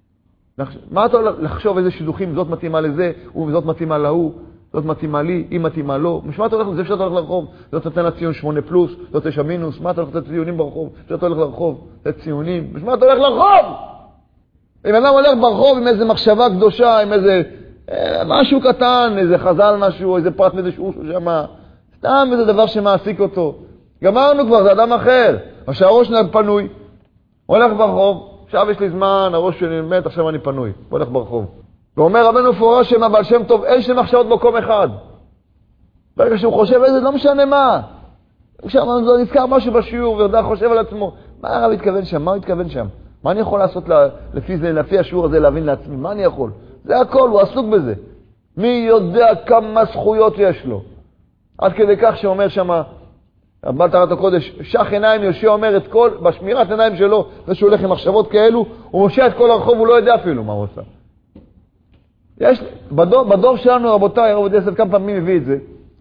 מה אתה הולך לחשוב איזה שידוכים, זאת מתאימה לזה, וזאת מתאימה להוא, זאת מתאימה לי, היא מתאימה לו. משמע אתה הולך לזה שאתה הולך לרחוב, זאת נתן לציון שמונה פלוס, זאת תשע מינוס, מה אתה הולך לתת ציונים ברחוב? שאתה הולך לרחוב, לתת ציונים. משמע אתה הולך לרחוב! אם אדם הולך ברחוב עם איזה מחשבה קדושה, עם איזה אה, משהו קטן, איזה חזל משהו, איזה פרט מאיזה שהוא שמה, סתם איזה דבר שמעסיק אותו. גמרנו כבר, זה אדם אחר. עכשיו הראש פנוי, הולך ברחוב, עכשיו יש לי זמן, הראש שלי מת, עכשיו אני פנוי, הולך ברחוב. ואומר רבנו פורש שם, אבל שם טוב, אין שם מחשבות במקום אחד. ברגע שהוא חושב איזה, לא משנה מה. עכשיו אני נזכר משהו בשיעור, ויודע חושב על עצמו. מה הרב התכוון שם? מה הוא התכוון שם? מה אני יכול לעשות לפי זה, לפי השיעור הזה, להבין לעצמי? מה אני יכול? זה הכל, הוא עסוק בזה. מי יודע כמה זכויות יש לו? עד כדי כך שאומר שם, הבעל תורת הקודש, שח עיניים, יושע אומר את כל, בשמירת עיניים שלו, זה שהוא הולך עם מחשבות כאלו, הוא מושע את כל הרחוב, הוא לא יודע אפילו מה הוא עושה. יש, בדור, בדור שלנו, רבותיי, הרב עובדיה יוסף כמה פעמים מביא את זה,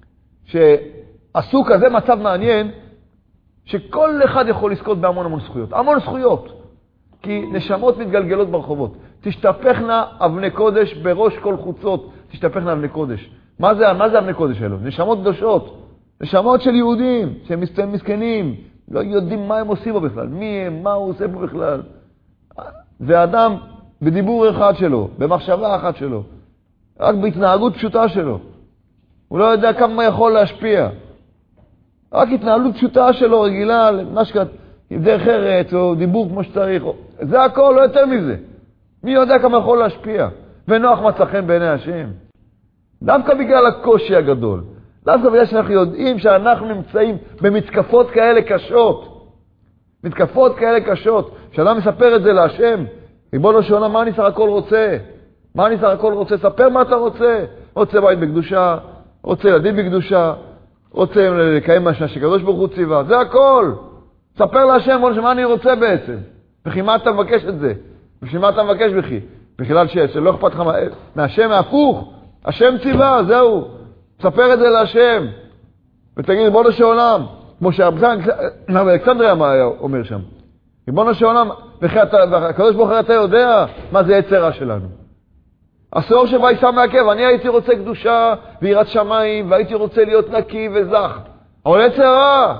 שעשו כזה מצב מעניין, שכל אחד יכול לזכות בהמון המון זכויות. המון זכויות. כי נשמות מתגלגלות ברחובות. תשתפכנה אבני קודש בראש כל חוצות, תשתפכנה אבני קודש. מה זה, מה זה אבני קודש שלו? נשמות קדושות. נשמות של יהודים, שהם מסכנים, לא יודעים מה הם עושים בו בכלל, מי הם, מה הוא עושה בו בכלל. זה אדם בדיבור אחד שלו, במחשבה אחת שלו, רק בהתנהגות פשוטה שלו. הוא לא יודע כמה יכול להשפיע. רק התנהלות פשוטה שלו, רגילה, נשקת, דרך ארץ, או דיבור כמו שצריך. זה הכל, לא יותר מזה. מי יודע כמה יכול להשפיע? ונוח מצא חן בעיני השם. דווקא בגלל הקושי הגדול. דווקא בגלל שאנחנו יודעים שאנחנו נמצאים במתקפות כאלה קשות. מתקפות כאלה קשות. שאדם מספר את זה להשם. ריבונו של עולם, מה אני סך הכל רוצה? מה אני סך הכל רוצה? ספר מה אתה רוצה. רוצה בית בקדושה, רוצה ילדים בקדושה, רוצה לקיים מה שקדוש ברוך הוא ציווה. זה הכל. ספר להשם, מה אני רוצה בעצם? וכי מה אתה מבקש את זה? וכי מה אתה מבקש בכי? בכלל שלא אכפת לך מהשם, מהפוך. השם ציווה, זהו. ספר את זה להשם. ותגיד, ריבונו של עולם, כמו שאלכסנדריה אומר שם. ריבונו של עולם, והקדוש ברוך הוא אתה יודע מה זה יצר רע שלנו. השאור שבייסה מעכב, אני הייתי רוצה קדושה ויראת שמיים, והייתי רוצה להיות נקי וזך. אבל יצר רע,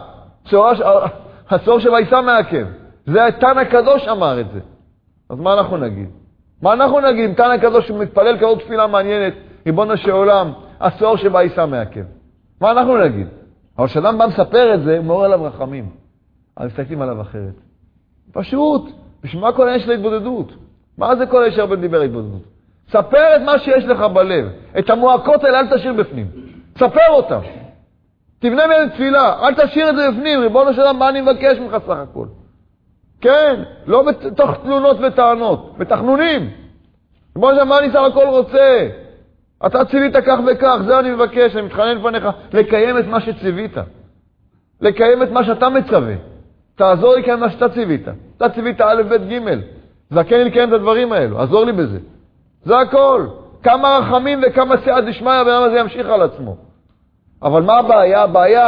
השאור שבייסה מעכב. זה תנא הקדוש אמר את זה. אז מה אנחנו נגיד? מה אנחנו נגיד? תנא הקדוש שמתפלל כזאת תפילה מעניינת, ריבונו של עולם, השאור שבייסה מעכב. מה אנחנו נגיד? אבל כשאדם בא מספר את זה, הוא מעורר עליו רחמים. אז מסתכלים עליו אחרת. פשוט, בשביל מה כל יש להתבודדות? מה זה כל יש הרבה דיבר התבודדות? ספר את מה שיש לך בלב. את המועקות האלה אל תשאיר בפנים. ספר אותם. תבנה מהם תפילה. אל תשאיר את זה בפנים. ריבונו של עולם, מה אני מבקש ממך סך הכל? כן, לא בתוך תלונות וטענות. בתחנונים. ריבונו של עולם, מה אני סך הכל רוצה? אתה ציווית כך וכך. זה אני מבקש. אני מתחנן לפניך לקיים את מה שציווית. לקיים את מה שאתה מצווה. תעזור לי כאן מה שאתה ציווית. אתה ציווית א' ב' ג'. זכן לי לקיים את הדברים האלו. עזור לי בזה. זה הכל. כמה רחמים וכמה סייעתא דשמיא, והאדם הזה ימשיך על עצמו. אבל מה הבעיה? הבעיה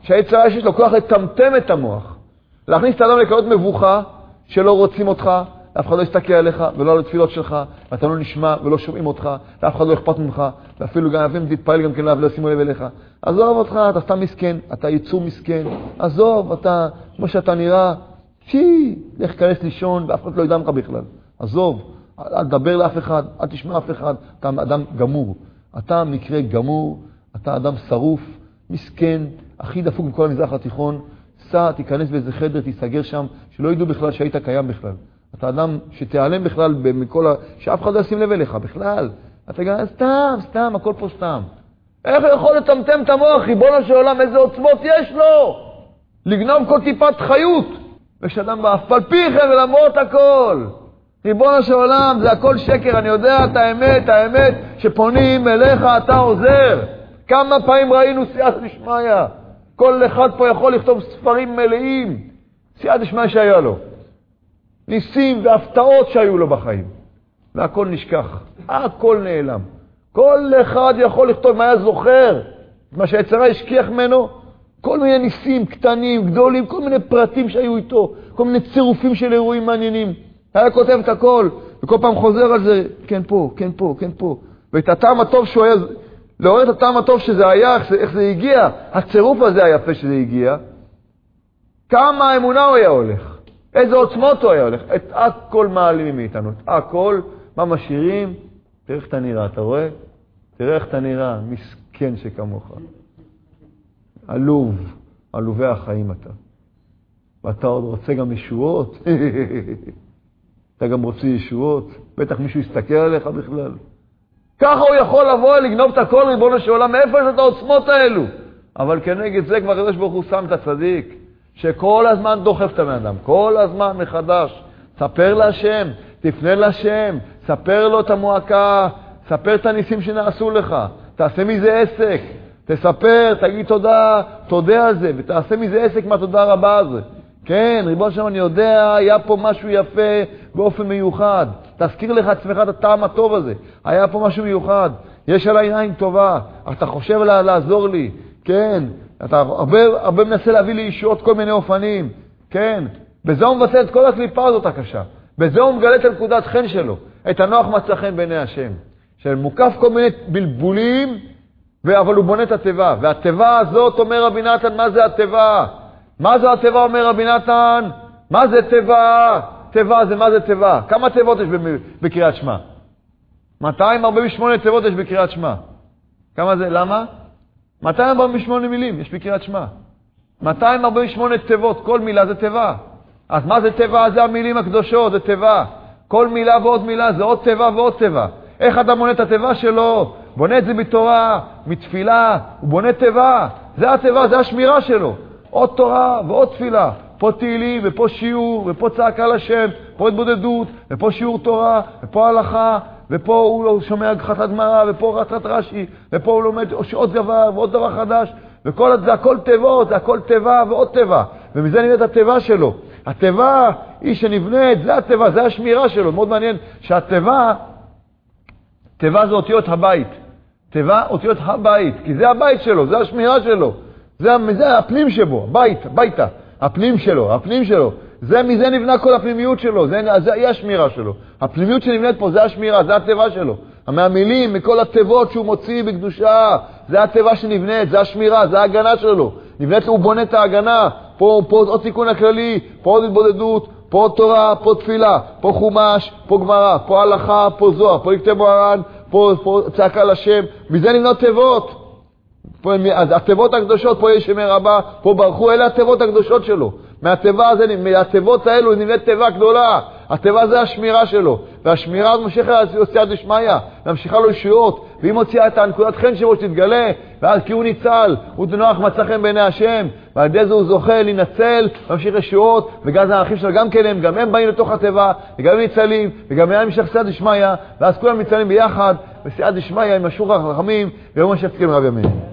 שהיצר הרע יש לו כוח לטמטם את המוח. להכניס את האדם לקרות מבוכה שלא רוצים אותך, אף אחד לא יסתכל עליך ולא על התפילות שלך, ואתה לא נשמע ולא שומעים אותך, ואף אחד לא אכפת ממך, ואפילו גם אביהם תתפעל גם כן ולא שימו לב אליך. עזוב אותך, אתה סתם מסכן, אתה יצור מסכן. עזוב, אתה, כמו שאתה נראה, שי, לך כנס לישון, ואף אחד לא ידע ממך בכלל. עזוב, אל תדבר לאף אחד, אל תשמע אף אחד, אתה אדם גמור. אתה מקרה גמור, אתה אדם שרוף, מסכן, הכי דפוק מכל המזרח התיכון. סע, תיכנס באיזה חדר, תיסגר שם, שלא ידעו בכלל שהיית קיים בכלל. אתה אדם שתיעלם בכלל מכל ה... שאף אחד לא ישים לב אליך בכלל. אתה גם, סתם, סתם, הכל פה סתם. איך יכול לטמטם את המוח? ריבונו של עולם, איזה עוצמות יש לו? לגנוב כל טיפת חיות. ושאדם באף על פיכם ולמרות הכל. ריבונו של עולם, זה הכל שקר. אני יודע את האמת, האמת שפונים אליך, אתה עוזר. כמה פעמים ראינו סייעת דשמיא. כל אחד פה יכול לכתוב ספרים מלאים. סייעת דשמיא שהיה לו. ניסים והפתעות שהיו לו בחיים. והכל נשכח. הכל נעלם. כל אחד יכול לכתוב מה היה זוכר. מה שהיצרה השכיח ממנו. כל מיני ניסים קטנים, גדולים, כל מיני פרטים שהיו איתו. כל מיני צירופים של אירועים מעניינים. היה כותב את הכל. וכל פעם חוזר על זה. כן פה, כן פה, כן פה. ואת הטעם הטוב שהוא היה... לעורר את הטעם הטוב שזה היה, איך זה, איך זה הגיע. הצירוף הזה היפה שזה הגיע. כמה האמונה הוא היה הולך. איזה עוצמות הוא היה הולך. את הכל מעלים מאיתנו. את הכל, מה משאירים? תראה איך אתה נראה, אתה רואה? תראה איך אתה נראה, מסכן שכמוך. עלוב, עלובי החיים אתה. ואתה עוד רוצה גם ישועות? אתה גם רוצה ישועות? בטח מישהו יסתכל עליך בכלל. ככה הוא יכול לבוא לגנוב את הכל, ריבונו של עולם, מאיפה יש את העוצמות האלו? אבל כנגד זה כבר הקדוש ברוך הוא שם את הצדיק, שכל הזמן דוחף את הבן אדם, כל הזמן מחדש. ספר להשם, תפנה להשם, ספר לו את המועקה, ספר את הניסים שנעשו לך, תעשה מזה עסק, תספר, תגיד תודה, תודה על זה, ותעשה מזה עסק מהתודה רבה הזה. כן, ריבונו של עולם, אני יודע, היה פה משהו יפה באופן מיוחד. תזכיר לך עצמך את הטעם הטוב הזה. היה פה משהו מיוחד. יש עליי עין טובה. אתה חושב לה, לעזור לי. כן. אתה הרבה, הרבה מנסה להביא לי ישועות כל מיני אופנים. כן. בזה הוא מבצע את כל הקליפה הזאת הקשה. בזה הוא מגלה את הנקודת חן שלו. את הנוח מצא חן בעיני השם. שמוקף כל מיני בלבולים, אבל הוא בונה את הטבע. והטבע הזאת, אומר רבי נתן, מה זה הטבע? מה זה הטבע, אומר רבי נתן? מה זה טבע? טבע זה מה זה טבע? כמה טבעות יש בקריאת שמע? מאתיים ארבעים ושמונה טבעות יש בקריאת שמע. כמה זה? למה? מאתיים ארבעים ושמונה מילים יש בקריאת שמע. מאתיים ארבעים ושמונה טבעות, כל מילה זה טבע. אז מה זה טבע? זה המילים הקדושות, זה טבע. כל מילה ועוד מילה זה עוד טבע ועוד טבע. איך אתה בונה את הטבע שלו? בונה את זה מתורה, מתפילה, הוא בונה טבע. זה הטבע, זה השמירה שלו. עוד תורה ועוד תפילה. פה תהילים, ופה שיעור, ופה צעקה לשם, פה התבודדות, ופה שיעור תורה, ופה הלכה, ופה הוא שומע חטאת גמרא, ופה חטאת רש"י, ופה הוא לומד עוד דבר ועוד דבר חדש, וכל זה הכל טבעות, זה הכל טבע ועוד טבע, ומזה נבנית הטבע שלו. הטבע היא שנבנית, זה הטבע, זה השמירה שלו. מאוד מעניין שהטבע, טבע זה אותיות הבית. טבע אותיות הבית, כי זה הבית שלו, זה השמירה שלו. זה, זה הפנים שבו, בית, ביתה. הפנים שלו, הפנים שלו. זה, מזה נבנה כל הפנימיות שלו. זה, זה היא השמירה שלו. הפנימיות שנבנית פה, זה השמירה, זה הטבע שלו. מהמילים, מכל הטבעות שהוא מוציא בקדושה, זה הטבע שנבנית, זה השמירה, זה ההגנה שלו. נבנית, הוא בונה את ההגנה. פה, פה עוד תיקון הכללי, פה עוד התבודדות, פה עוד תורה, פה תפילה, פה חומש, פה גמרא, פה הלכה, פה זוהר, פה יקטי מוהר"ן, פה, פה צעקה לשם. מזה נבנות טבעות. פה, אז הטבעות הקדושות, פה יש שמי רבה, פה ברכו, אלה הטבעות הקדושות שלו. מהטבע הזה, מהטבעות האלו, נבנית טבע גדולה. הטבע זה השמירה שלו. והשמירה הזאת ממשיכה סייעתא דשמיא, ממשיכה לו ישועות, והיא מוציאה את הנקודת חן שבו שתתגלה, ואז כי הוא ניצל, הוא נוח מצא חן בעיני השם, ועל ידי זה הוא זוכה להינצל, ממשיך ישועות, וגם האחים שלו גם כן הם, גם הם באים לתוך הטבע, וגם הם ניצלים, וגם הם נמשך סייעתא דשמיא, ואז כולם ניצלים ביחד, וסייעתא דשמיא עם השוח החכמים, ויום השפטים רב ימיהם.